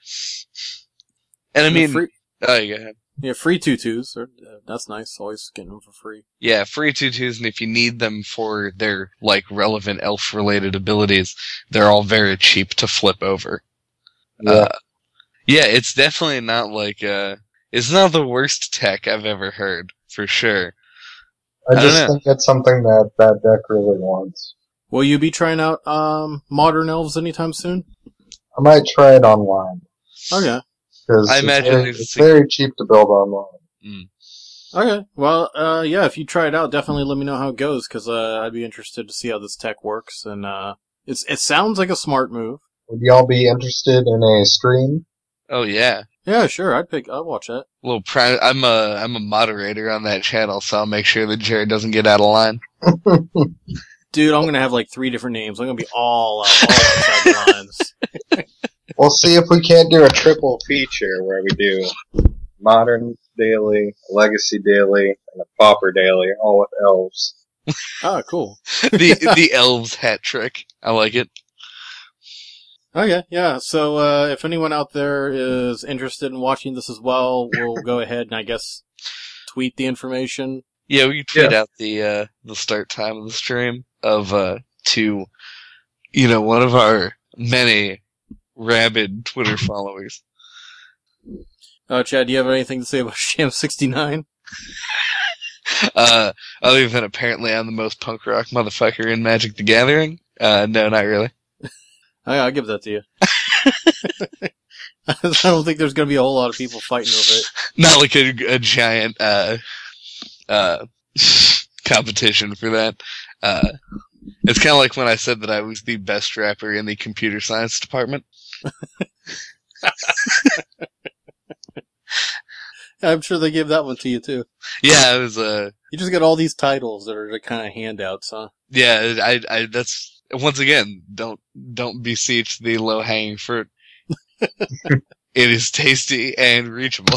And I And the mean, free, oh, yeah, go ahead. yeah, free tutus. Are, uh, that's nice. Always getting them for free. Yeah, free tutus, and if you need them for their, like, relevant elf-related abilities, they're all very cheap to flip over. Yeah. Uh, yeah, it's definitely not like, uh, it's not the worst tech I've ever heard, for sure. I I don't just know. think it's something that that deck really wants. Will you be trying out um, Modern Elves anytime soon? I might try it online. Okay. Because I it's, imagine very, there's it's a- very cheap to build online. Mm. Okay. Well, uh, yeah, if you try it out, definitely let me know how it goes, because uh, I'd be interested to see how this tech works. And uh, it's it sounds like a smart move. Would y'all be interested in a stream? Oh, yeah. Yeah, sure. I'd pick. I'd watch that. A little pri- I'm a, I'm a moderator on that channel, so I'll make sure that Jared doesn't get out of line. Dude, I'm gonna have like three different names. I'm gonna be all out, all outside the lines. We'll see if we can't do a triple feature where we do Modern Daily, Legacy Daily, and a Pauper Daily, all with elves. Oh, cool. the the elves hat trick. I like it. Okay, yeah. So uh, if anyone out there is interested in watching this as well, we'll go ahead and I guess tweet the information. Yeah, we tweet Yeah. out the uh, the start time of the stream of uh to you know one of our many rabid Twitter followers. Uh, Chad, do you have anything to say about Sham sixty-nine? Uh, other than apparently I'm the most punk rock motherfucker in Magic the Gathering. Uh, no, not really. I, I'll give that to you. I don't think there's going to be a whole lot of people fighting over it. Not like a, a giant uh uh competition for that. Uh, it's kind of like when I said that I was the best rapper in the computer science department. I'm sure they gave that one to you too. Yeah, it was uh You just get all these titles that are the kind of handouts, huh? yeah, I I that's once again don't don't beseech the low hanging fruit. It is tasty and reachable.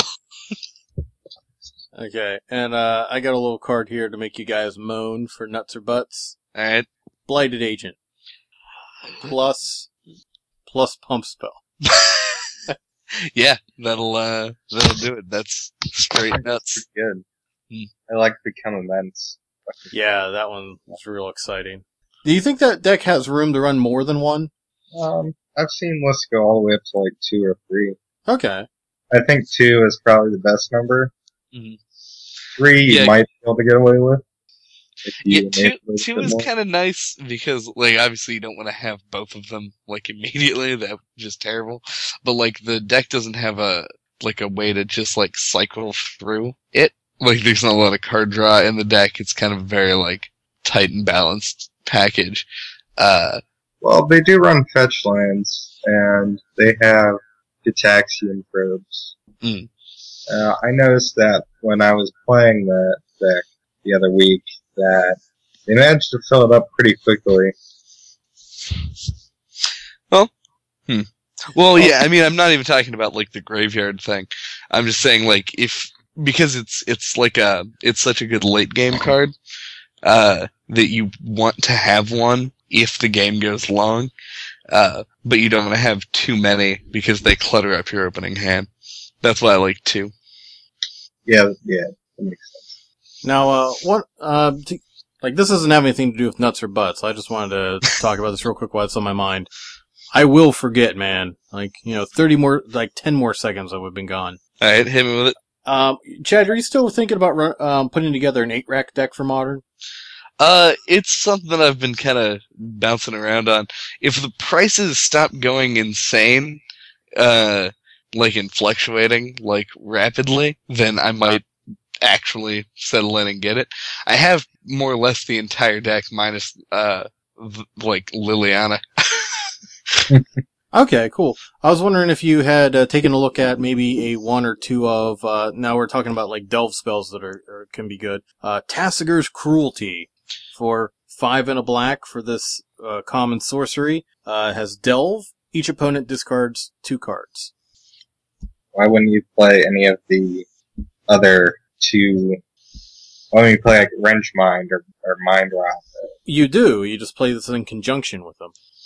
Okay, and uh, I got a little card here to make you guys moan for nuts or butts. All right. Blighted Agent. Plus, plus pump spell. Yeah, that'll uh that'll do it. That's straight nuts. Good. Hmm. I like Become Immense. Yeah, that one was real exciting. Do you think that deck has room to run more than one? Um, I've seen lists go all the way up to like two or three. Okay. I think two is probably the best number. Mhm. Three you Yeah. might be able to get away with. If you Yeah, two manipulate two a bit is more. kind of nice because, like, obviously you don't want to have both of them like immediately. That's just terrible. But like, the deck doesn't have a like a way to just like cycle through it. Like, there's not a lot of card draw in the deck. It's kind of a very like tight and balanced package. Uh, Well, they do run fetch lands, and they have Gitaxian probes. Mm. Uh, I noticed that when I was playing that deck the other week, that they managed to fill it up pretty quickly. well, yeah, I mean, I'm not even talking about like the graveyard thing. I'm just saying like if because it's it's like a it's such a good late game card uh, that you want to have one if the game goes long, uh, but you don't want to have too many because they clutter up your opening hand. That's why I like two. Yeah, yeah, that makes sense. Now, uh, what, uh, t- like, this doesn't have anything to do with nuts or butts. I just wanted to talk about this real quick while it's on my mind. I will forget, man. Like, you know, thirty more, like, ten more seconds I would have been gone. All right, hit me with it. Um, Chad, are you still thinking about run- um, putting together an eight rack deck for Modern? Uh, it's something that I've been kind of bouncing around on. If the prices stop going insane, uh, like in fluctuating, like rapidly, then I might actually settle in and get it. I have more or less the entire deck minus, uh, v- like Liliana. Okay, cool. I was wondering if you had uh, taken a look at maybe a one or two of, uh, now we're talking about like delve spells that are, are can be good. Uh, Tassiger's Cruelty for five and a black for this, uh, common sorcery, uh, has delve. Each opponent discards two cards. Why wouldn't you play any of the other two? Why wouldn't you play like Wrench Mind or, or Mind Rot? You do, you just play this in conjunction with them.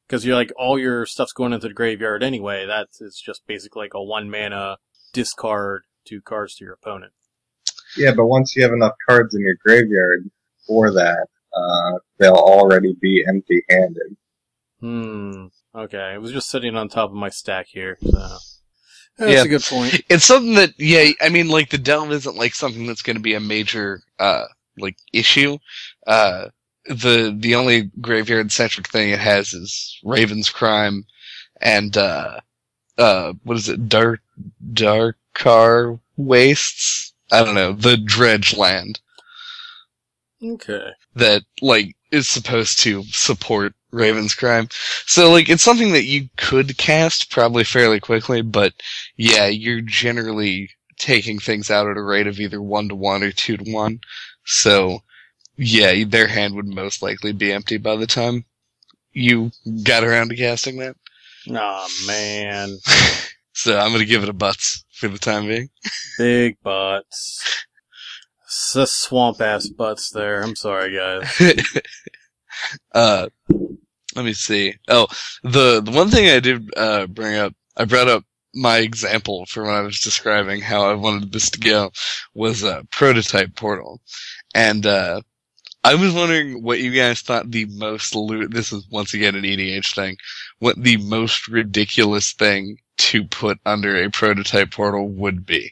Because you're like, all your stuff's going into the graveyard anyway. That's it's just basically like a one mana discard two cards to your opponent. Yeah, but once you have enough cards in your graveyard for that, uh, they'll already be empty-handed. Hmm. Okay, it was just sitting on top of my stack here. So. That's Yeah. a good point. It's something that, yeah, I mean, like, the delve isn't, like, something that's going to be a major, uh, like, issue. Uh, the, the only graveyard-centric thing it has is Raven's Crime and, uh, uh, what is it, Dark, Darkar Wastes? I don't know, the Dredge Land Okay. that, like, is supposed to support Raven's Crime. So, like, it's something that you could cast probably fairly quickly, but yeah, you're generally taking things out at a rate of either one to one or two to one. So, yeah, their hand would most likely be empty by the time you got around to casting that. Aw, man. So I'm gonna give it a butts for the time being. Big butts. S- swamp ass butts there. I'm sorry, guys. uh, let me see. Oh, the, the one thing I did, uh, bring up, I brought up my example for when I was describing how I wanted this to go was a prototype portal. And, uh, I was wondering what you guys thought the most lo- this is once again an E D H thing, what the most ridiculous thing to put under a prototype portal would be.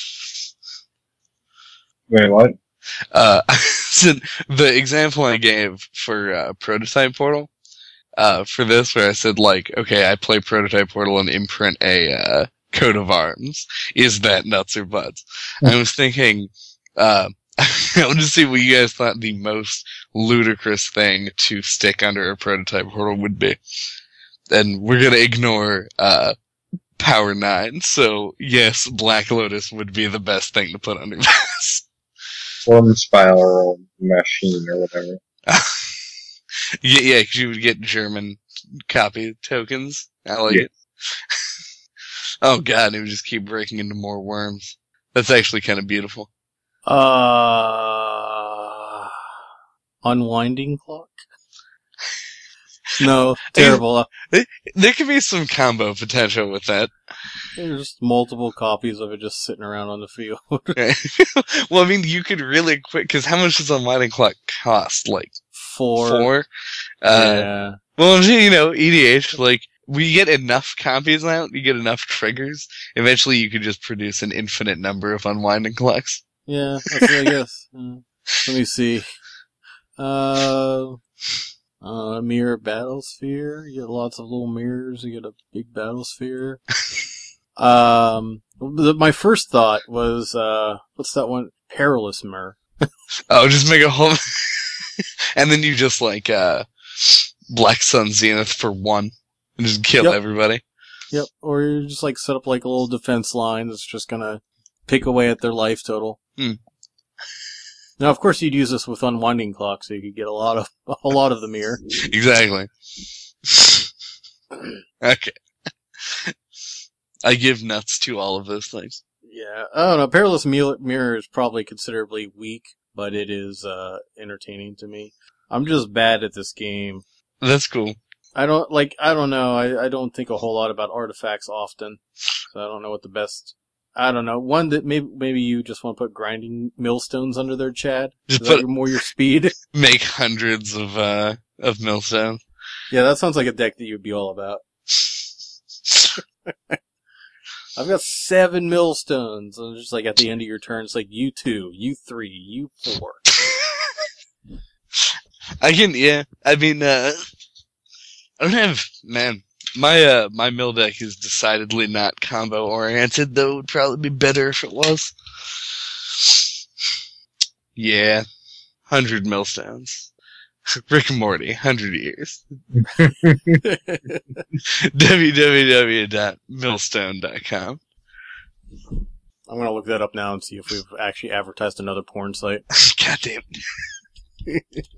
Wait, what? Uh, so the example I gave for, uh, prototype portal, uh, for this where I said like, okay, I play prototype portal and imprint a, uh, coat of arms. Is that nuts or butts? I was thinking, uh, I want to see what you guys thought the most ludicrous thing to stick under a prototype portal would be. And we're gonna ignore, uh, Power nine. So, yes, Black Lotus would be the best thing to put under this. Form spiral machine or whatever. yeah, yeah, 'cause you would get German copy tokens. I like Yeah. it. Oh god, it would just keep breaking into more worms. That's actually kind of beautiful. Uh, unwinding clock? No, terrible. There could be some combo potential with that. There's multiple copies of it just sitting around on the field. Well, I mean, you could really quick, because how much does Unwinding Clock cost? Like, Four. four? Uh, Yeah. well, you know, E D H, like, we get enough copies out, you get enough triggers, eventually you could just produce an infinite number of Unwinding Clocks. Yeah, that's what I guess. Uh, let me see. Uh, uh, mirror battlesphere. You get lots of little mirrors. You get a big battlesphere. um, the, my first thought was, uh, what's that one? Perilous Mirror. Oh, just make a whole, and then you just like, uh, Black Sun Zenith for one, and just kill Yep. everybody. Yep. Or you just like set up like a little defense line that's just gonna pick away at their life total. Hmm. Now, of course, you'd use this with Unwinding Clock, so you could get a lot of a lot of the mirror. Exactly. Okay. I give nuts to all of those things. Yeah, I don't know. Perilous Mir- Mirror is probably considerably weak, but it is uh, entertaining to me. I'm just bad at this game. That's cool. I don't like. I don't know. I, I don't think a whole lot about artifacts often, so I don't know what the best. I don't know. One that maybe maybe you just want to put grinding millstones under there, Chad. Just Is that put- your- more your speed? Make hundreds of, uh, of millstones. Yeah, that sounds like a deck that you'd be all about. I've got seven millstones. And just like at the end of your turn, it's like you two, you three, you four. I can, yeah. I mean, uh, I don't have, man, my, uh, my mill deck is decidedly not combo oriented, though it would probably be better if it was. Yeah. Hundred millstones. Rick and Morty, hundred years. w w w dot millstone dot com. I'm gonna look that up now and see if we've actually advertised another porn site. God damn it.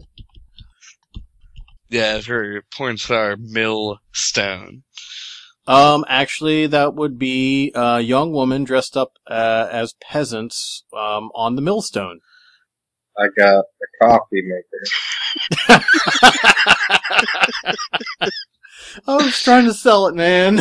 Yeah, for porn star Millstone. Um, actually, that would be a young woman dressed up uh, as peasants um, on the millstone. I got a coffee maker. I was trying to sell it, man.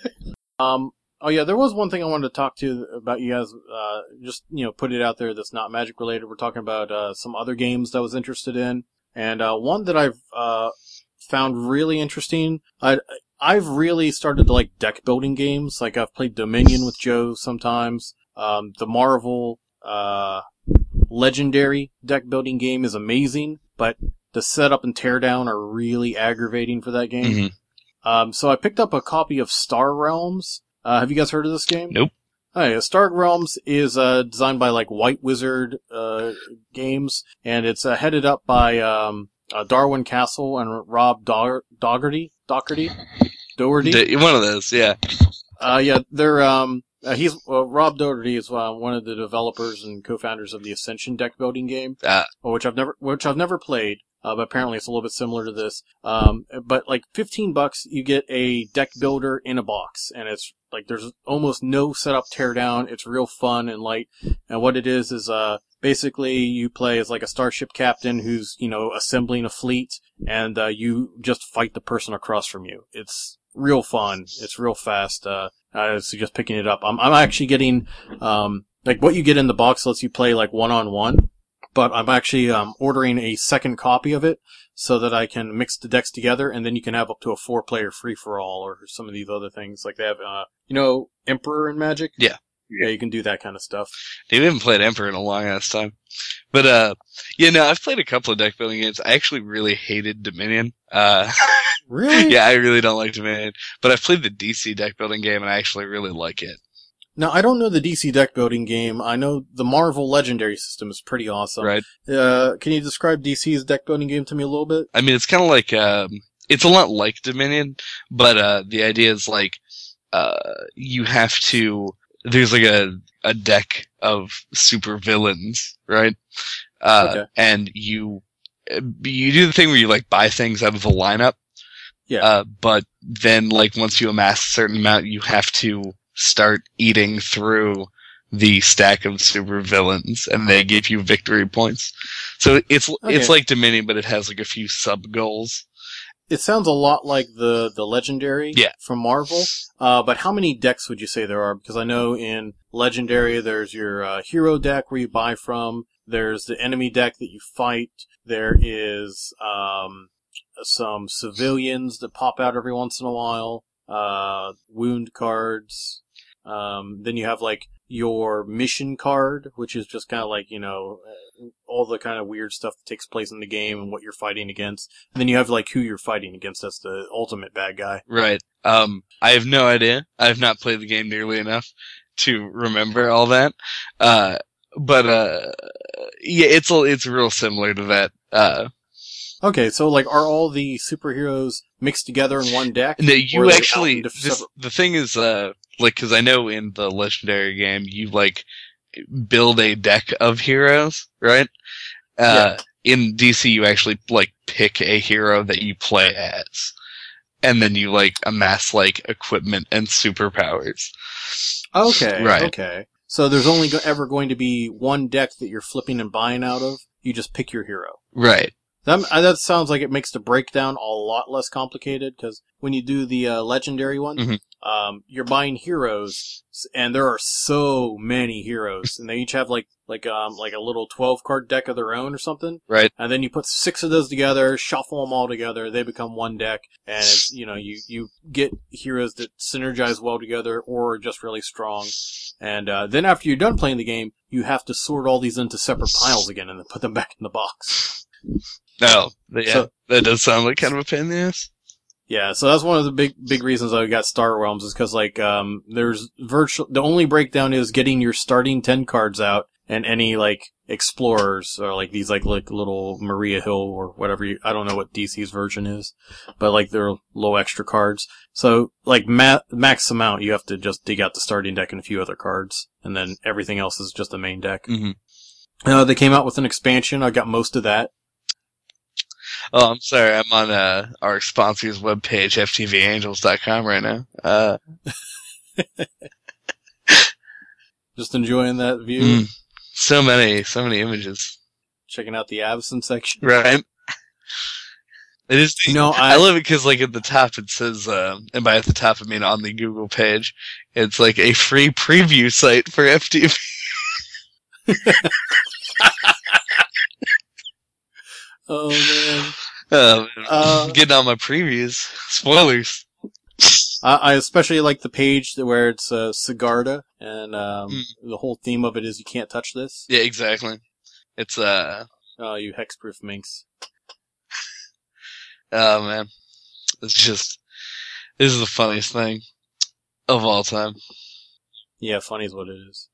um. Oh yeah, there was one thing I wanted to talk to you about. You guys, uh, just you know, put it out there that's not Magic related. We're talking about uh, some other games that I was interested in, and uh, one that I've uh, found really interesting. I I've really started to like deck building games. Like I've played Dominion with Joe sometimes. Um, the Marvel uh, Legendary deck building game is amazing, but the setup and teardown are really aggravating for that game. Mm-hmm. Um, so I picked up a copy of Star Realms. Uh, have you guys heard of this game? Nope. Oh, yeah. Star Realms is uh, designed by like White Wizard uh, Games, and it's uh, headed up by um, uh, Darwin Castle and Rob Dog- Dougherty. Dougherty. Dougherty. D- one of those, yeah. Uh, yeah, they're um, uh, he's uh, Rob Dougherty is uh, one of the developers and co-founders of the Ascension deck building game, Ah. which I've never which I've never played. Uh, but apparently it's a little bit similar to this. Um, but like fifteen bucks, you get a deck builder in a box, and it's like there's almost no setup teardown. It's real fun and light. And what it is is uh basically you play as like a starship captain who's you know assembling a fleet, and uh, you just fight the person across from you. It's real fun. It's real fast. Uh, I suggest picking it up. I'm I'm actually getting um like what you get in the box lets you play like one on one. But I'm actually um, ordering a second copy of it so that I can mix the decks together, and then you can have up to a four-player free-for-all or some of these other things. Like they have, uh, you know, Emperor in Magic? Yeah. Yeah, you can do that kind of stuff. They haven't played Emperor in a long ass time. But, uh, yeah, no, I've played a couple of deck building games. I actually really hated Dominion. Uh, Really? yeah, I really don't like Dominion. But I've played the D C deck building game, and I actually really like it. Now, I don't know the D C deck building game. I know the Marvel Legendary system is pretty awesome. Right. Uh, can you describe D C's deck building game to me a little bit? I mean, it's kind of like, um, it's a lot like Dominion, but, uh, the idea is like, uh, you have to, there's like a, a deck of super villains, right? Uh, Okay. and you, you do the thing where you like buy things out of the lineup. Yeah. Uh, but then like once you amass a certain amount, you have to start eating through the stack of super villains, and they give you victory points. So it's Okay. it's like Dominion, but it has like a few sub goals. It sounds a lot like the, the Legendary Yeah. from Marvel. Uh, but how many decks would you say there are? Because I know in Legendary there's your uh, hero deck where you buy from. There's the enemy deck that you fight. There is um, some civilians that pop out every once in a while. Uh, wound cards. Um, then you have like your mission card, which is just kind of like, you know, all the kind of weird stuff that takes place in the game and what you're fighting against. And then you have like who you're fighting against. That's the ultimate bad guy. Right. Um, I have no idea. I have not played the game nearly enough to remember all that. Uh, but, uh, yeah, it's, it's real similar to that. Uh, Okay, so like are all the superheroes mixed together in one deck? no, Or you are they out actually, in diff- this, separate- the thing is, uh, like, cause I know in the Legendary game, you like, build a deck of heroes, right? Uh, in D C, you actually, like, pick a hero that you play as. And then you, like, amass, like, equipment and superpowers. Okay, Right. okay. So there's only go- ever going to be one deck that you're flipping and buying out of. You just pick your hero. Right. That uh, that sounds like it makes the breakdown a lot less complicated, because when you do the uh, legendary one, Mhm. um, you're buying heroes, s- and there are so many heroes, and they each have like like um like a little twelve card deck of their own or something. Right. And then you put six of those together, shuffle them all together, they become one deck, and it's, you know you you get heroes that synergize well together or are just really strong. And uh, then after you're done playing the game, you have to sort all these into separate piles again and then put them back in the box. No. Yeah. So- that does sound like kind of a pain in the ass. Yeah, so that's one of the big big reasons I got Star Realms is because like um there's virtual the only breakdown is getting your starting ten cards out and any like explorers or like these like like little Maria Hill or whatever you, I don't know what D C's version is, but like they're low extra cards. So like ma- max amount you have to just dig out the starting deck and a few other cards, and then everything else is just the main deck. Mm-hmm. Uh, they came out with an expansion. I got most of that. Oh, I'm sorry. I'm on uh, our sponsor's webpage, f t v angels dot com right now. Uh, Just enjoying that view, mm, so many, so many images. checking out the Avison section. Right. It is. The, No, I, I- love it because, like, at the top it says, uh, and by at the top I mean on the Google page, it's like a free preview site for F T V. Oh man. Um, Uh, getting on my previews. Spoilers. I, I especially like the page that- where it's uh, Sigarda, and um, Mm. the whole theme of it is you can't touch this. Yeah, exactly. It's, uh, Oh, you hexproof minx. oh man. It's just, this is the funniest thing of all time. Yeah, funny is what it is.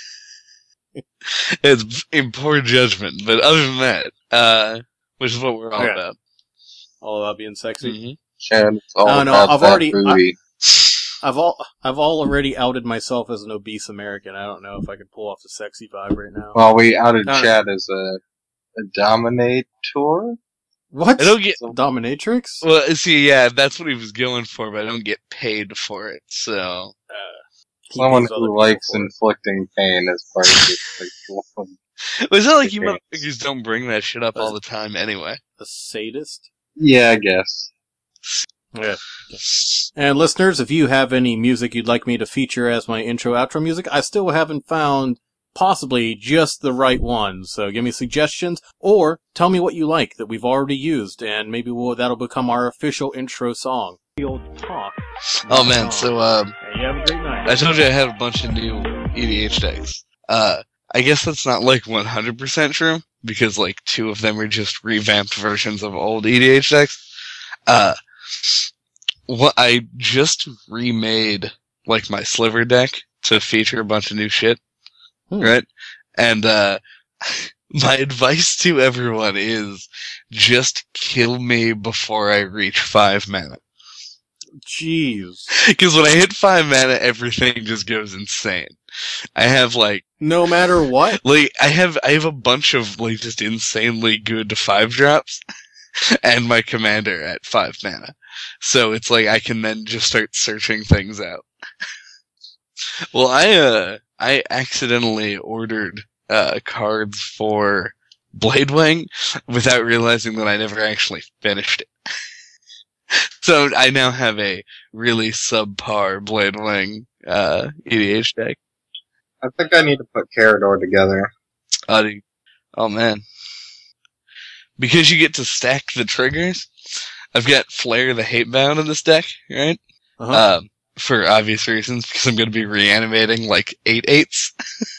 It's in poor judgment, but other than that, uh, which is what we're all Okay. about. All about being sexy. Mm-hmm. Chad, it's all No, no, about I've that already- booty. I've all I've already outed myself as an obese American. I don't know if I could pull off the sexy vibe right now. Well, we outed Uh, Chad as a, a dominator. What? I don't get, Dominatrix? well, see, yeah, that's what he was going for, but I don't get paid for it, so. He Someone pays other who people likes for it. inflicting pain as part of his sexual. But it's not like you Okay. motherfuckers don't bring that shit up all the time anyway. A sadist? Yeah, I guess. Yeah. And listeners, if you have any music you'd like me to feature as my intro outro music, I still haven't found possibly just the right one. So give me suggestions or tell me what you like that we've already used and maybe we'll, that'll become our official intro song. The old talk. Oh man, so, um, Hey, you have a great night. I told you I had a bunch of new E D H decks. Uh, I guess that's not like one hundred percent true, because like two of them are just revamped versions of old E D H decks. Uh, what I just remade like my sliver deck to feature a bunch of new shit, Hmm. right? And, uh, my advice to everyone is just kill me before I reach five mana. Jeez. Because when I hit five mana, everything just goes insane. I have like, No matter what? like I have I have a bunch of like just insanely good five drops, and my commander at five mana. So it's like I can then just start searching things out. Well, I uh I accidentally ordered uh cards for Bladewing without realizing that I never actually finished it. So I now have a really subpar Bladewing uh, E D H deck. I think I need to put Carador together. Uh, the- oh man. Because you get to stack the triggers, I've got Flare the Hatebound in this deck, right? Uh-huh. Um, for obvious reasons, because I'm going to be reanimating like eight eights.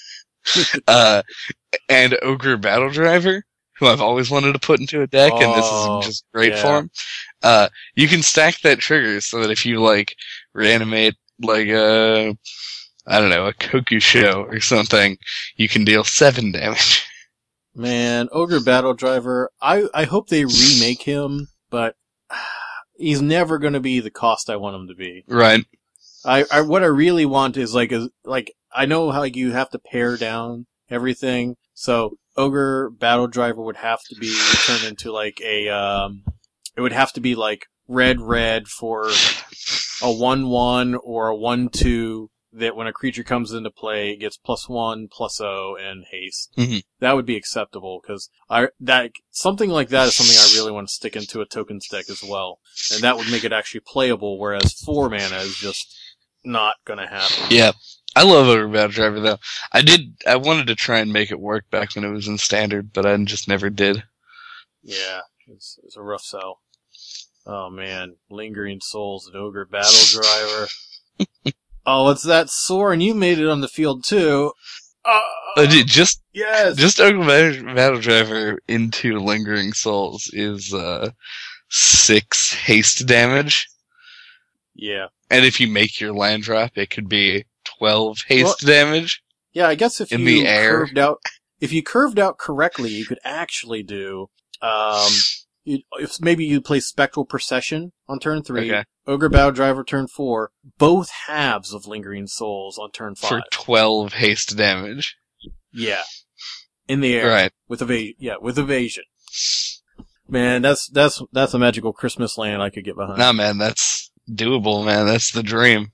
uh, and Ogre Battle Driver, who I've always wanted to put into a deck, and this Oh, is just great yeah. for him. Uh, you can stack that trigger so that if you like reanimate like a, I don't know, a Kokusho or something, you can deal seven damage. Man, Ogre Battle Driver, I, I hope they remake him, but he's never gonna be the cost I want him to be. Right. I, I what I really want is like a, like I know how you have to pare down everything, so Ogre Battle Driver would have to be turned into like a um it would have to be like red red for a one one or a one two that when a creature comes into play it gets plus one, plus O, and haste. Mhm. That would be acceptable because I that something like that is something I really want to stick into a tokens deck as well, and that would make it actually playable. Whereas four mana is just not gonna happen. Yeah. I love Ogre Battle Driver though. I did, I wanted to try and make it work back when it was in standard, but I just never did. Yeah, it's, it's a rough sell. Oh man, Lingering Souls and Ogre Battle Driver. Oh, it's that Soren. You made it on the field too. Oh, Uh, dude, just, yes. just Ogre Battle Battle Driver into Lingering Souls is, uh, six haste damage. Yeah. And if you make your land drop, it could be twelve haste damage. Yeah, I guess if In you the air. curved out, if you curved out correctly, you could actually do, um, you, if maybe you play Spectral Procession on turn three, Okay. Ogre Battle Driver turn four, both halves of Lingering Souls on turn For five. twelve haste damage. Yeah. In the air. Right. With evasion. Yeah, with evasion. Man, that's, that's, that's a magical Christmas land I could get behind. Nah, man, that's doable, man. That's the dream.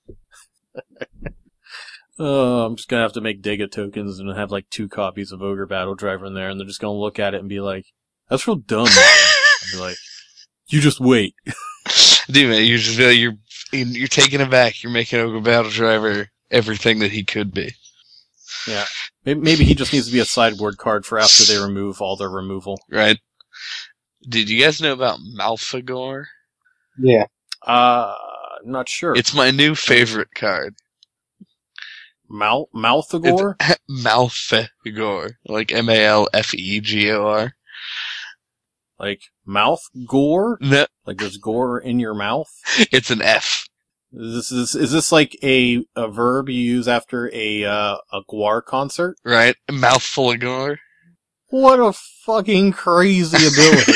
Oh, I'm just gonna have to make Dega tokens and have like two copies of Ogre Battle Driver in there, and they're just gonna look at it and be like, that's real dumb, man. I'll be like, You just wait. Dude, man, you're just you're you're taking it back. You're making Ogre Battle Driver everything that he could be. Yeah. Maybe he just needs to be a sideboard card for after they remove all their removal. Right. Did you guys know about Malfagor? Yeah. Uh, not sure. It's my new favorite card. Mal Malfagor? It's Malfagor. Like M A L F E G O R. Like mouth gore? No, Like there's gore in your mouth? it's an F. Is this is, is this like a, a verb you use after a uh, a Gwar concert? Right? A mouthful of gore. What a fucking crazy ability!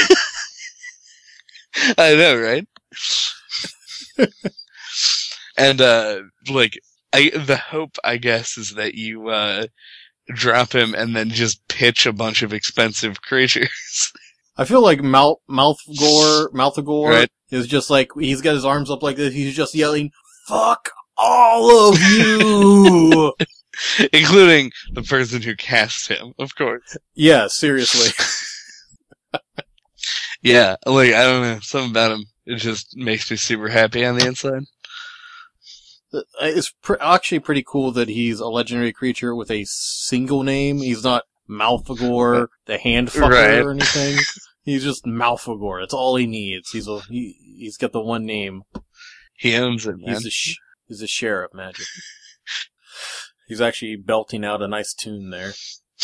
I know, right? And, uh, like, I, the hope, I guess, is that you, uh, drop him and then just pitch a bunch of expensive creatures. I feel like Mal Malfagor Malfagor Right. is just like he's got his arms up like this. He's just yelling, "Fuck all of you!" Including the person who cast him, of course. Yeah, seriously. Yeah, like, I don't know, something about him, it just makes me super happy on the inside. It's pr- actually pretty cool that he's a legendary creature with a single name. He's not Malfagor, the hand fucker Right. or anything. He's just Malfagor. That's all he needs. He's a, he, he's got the one name. He owns it, man. He's a sh- he's a sheriff magic. He's actually belting out a nice tune there.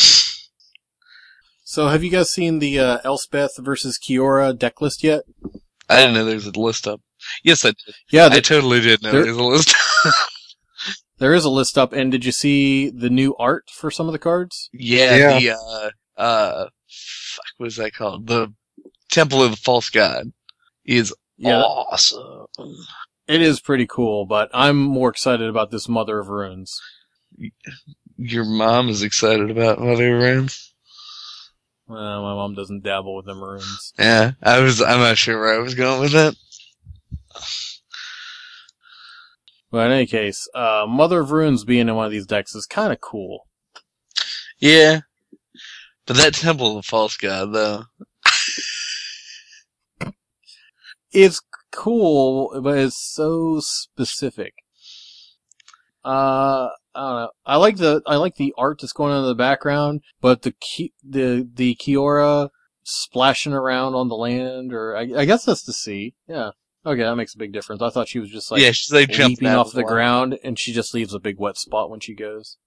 So, have you guys seen the uh, Elspeth versus Kiora deck list yet? I didn't know there was a list up. Yes, I did. Yeah, I th- totally did know there- there was a list. there is a list up. And did you see the new art for some of the cards? Yeah, Yeah. the, uh, uh, fuck, what is that called? The Temple of the False God is Yeah, awesome. it is pretty cool. But I'm more excited about this Mother of Runes. Your mom is excited about Mother of Runes? Uh, my mom doesn't dabble with the maroons. Yeah, I was, I'm not sure where I was going with that. But in any case, uh, Mother of Runes being in one of these decks is kind of cool. Yeah. But that Temple of the False God, though. It's cool, but it's so specific. Uh, I don't know. I like the I like the art that's going on in the background, but the Ki- the the Kiora splashing around on the land, or I, I guess that's the sea. Yeah. Okay, that makes a big difference. I thought she was just like yeah, she's like jumping leaping out off of the water. ground, and she just leaves a big wet spot when she goes.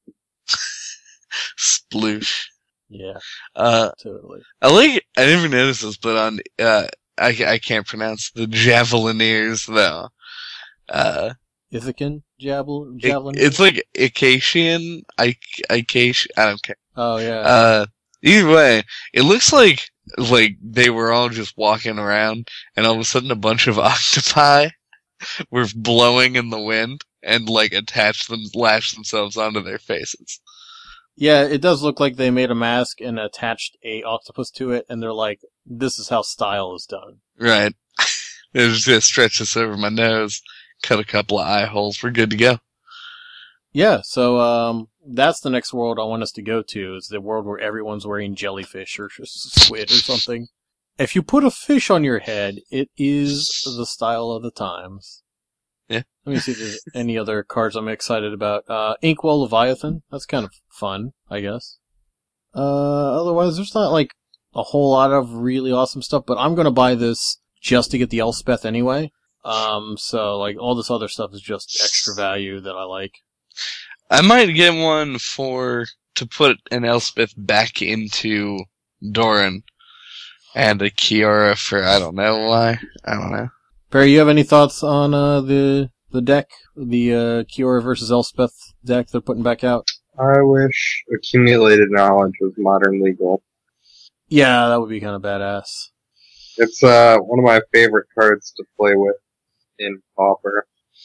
Sploosh. Yeah, Uh, totally. I like, I never noticed this, but on, uh, I, I can't pronounce the Javelineers, though. Uh, Ithacan javelin. it- javelin? it's like Icatian, I, Icatian, I don't care. Oh yeah. Uh, either way, it looks like, like they were all just walking around, and all of a sudden a bunch of octopi were blowing in the wind, and like attached them, lashed themselves onto their faces. Yeah, it does look like they made a mask and attached a octopus to it, and they're like, "This is how style is done." Right. It was just stretch this over my nose, cut a couple of eye holes, we're good to go. Yeah, so um, that's the next world I want us to go to. Is the world where everyone's wearing jellyfish or squid or something. If you put a fish on your head, it is the style of the times. Yeah. Let me see if there's any other cards I'm excited about. Uh, Inkwell Leviathan. That's kind of fun, I guess. Uh, otherwise, there's not like a whole lot of really awesome stuff, but I'm gonna buy this just to get the Elspeth anyway. Um, so like all this other stuff is just extra value that I like. I might get one for, to put an Elspeth back into Doran, and a Kiora for, I don't know why, I don't know. Perry, you have any thoughts on uh, the the deck, the uh, Kiora versus Elspeth deck they're putting back out? I wish accumulated knowledge was modern legal. Yeah, that would be kind of badass. It's uh one of my favorite cards to play with in Pauper.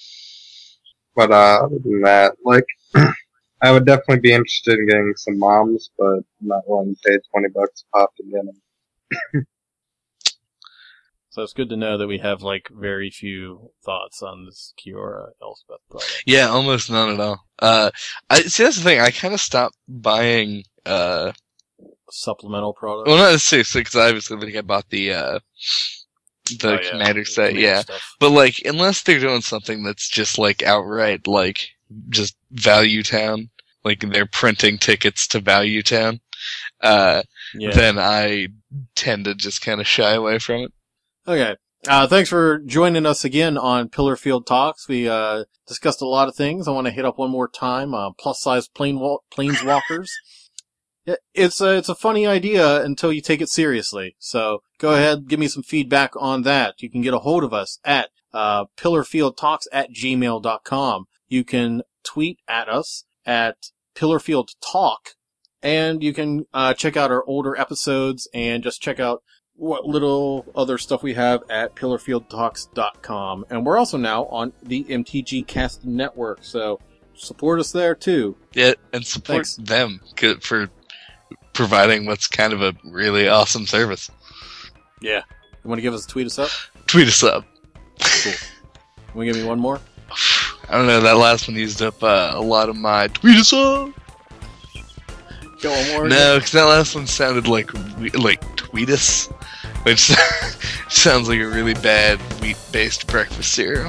But uh, other than that, like, I would definitely be interested in getting some moms, but I'm not willing to pay twenty bucks a pop to get them. So it's good to know that we have like very few thoughts on this Kiora Elspeth product. Yeah, almost none at all. Uh, I, see that's the thing, I kinda stopped buying, uh, Supplemental product. well not necessarily, because I obviously think I bought the, uh, the Oh, yeah. commander set, Commander yeah. stuff. But like, unless they're doing something that's just like outright like just Value Town, like they're printing tickets to Value Town, uh, Yeah. then I tend to just kind of shy away from it. Okay. Uh, thanks for joining us again on Pillarfield Talks. We uh, discussed a lot of things. I want to hit up one more time. Uh, plus size plane wa- planeswalkers. It- It's a, it's a funny idea until you take it seriously. So go ahead, give me some feedback on that. You can get a hold of us at uh, pillarfieldtalks at gmail dot com. You can tweet at us at pillarfieldtalk, and you can uh, check out our older episodes and just check out what little other stuff we have at pillarfield talks dot com. And we're also now on the M T G Cast Network, so support us there too. Yeah, and support Thanks. them c- for providing what's kind of a really awesome service. Yeah. You want to give us a tweet us up? Tweet us up. Cool. Want to give me one more? I don't know, that last one used up uh, a lot of my tweet us up. Got one more? No, because that last one sounded like we- like tweetus, which sounds like a really bad wheat-based breakfast cereal.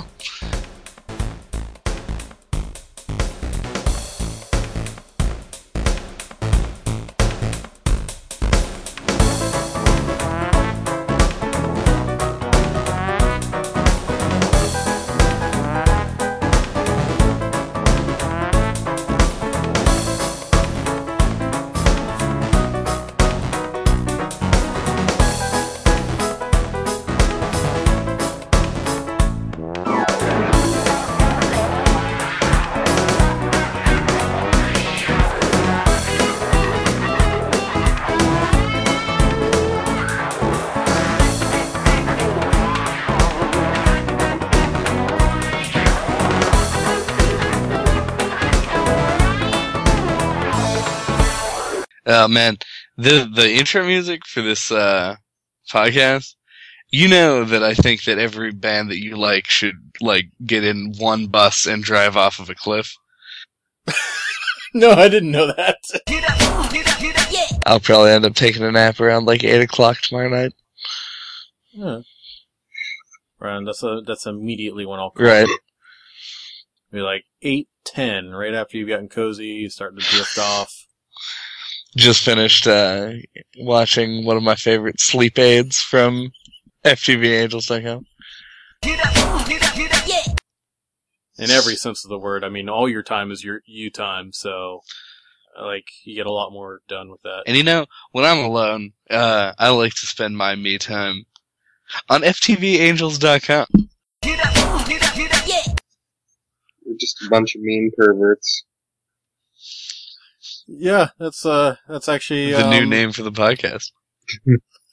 Oh man, the the intro music for this uh, podcast. You know that I think that every band that you like should like get in one bus and drive off of a cliff. No, I didn't know that. I'll probably end up taking a nap around like eight o'clock tomorrow night. Yeah. Right, that's a that's immediately when I'll call. Right. Be like eight ten, right after you've gotten cozy, you start to drift off. Just finished uh, watching one of my favorite sleep aids from F T V Angels dot com. In every sense of the word, I mean, all your time is your you time, so like you get a lot more done with that. And you know, when I'm alone, uh, I like to spend my me time on F T V Angels dot com. We're just a bunch of mean perverts. Yeah, that's uh, that's actually The um, new name for the podcast.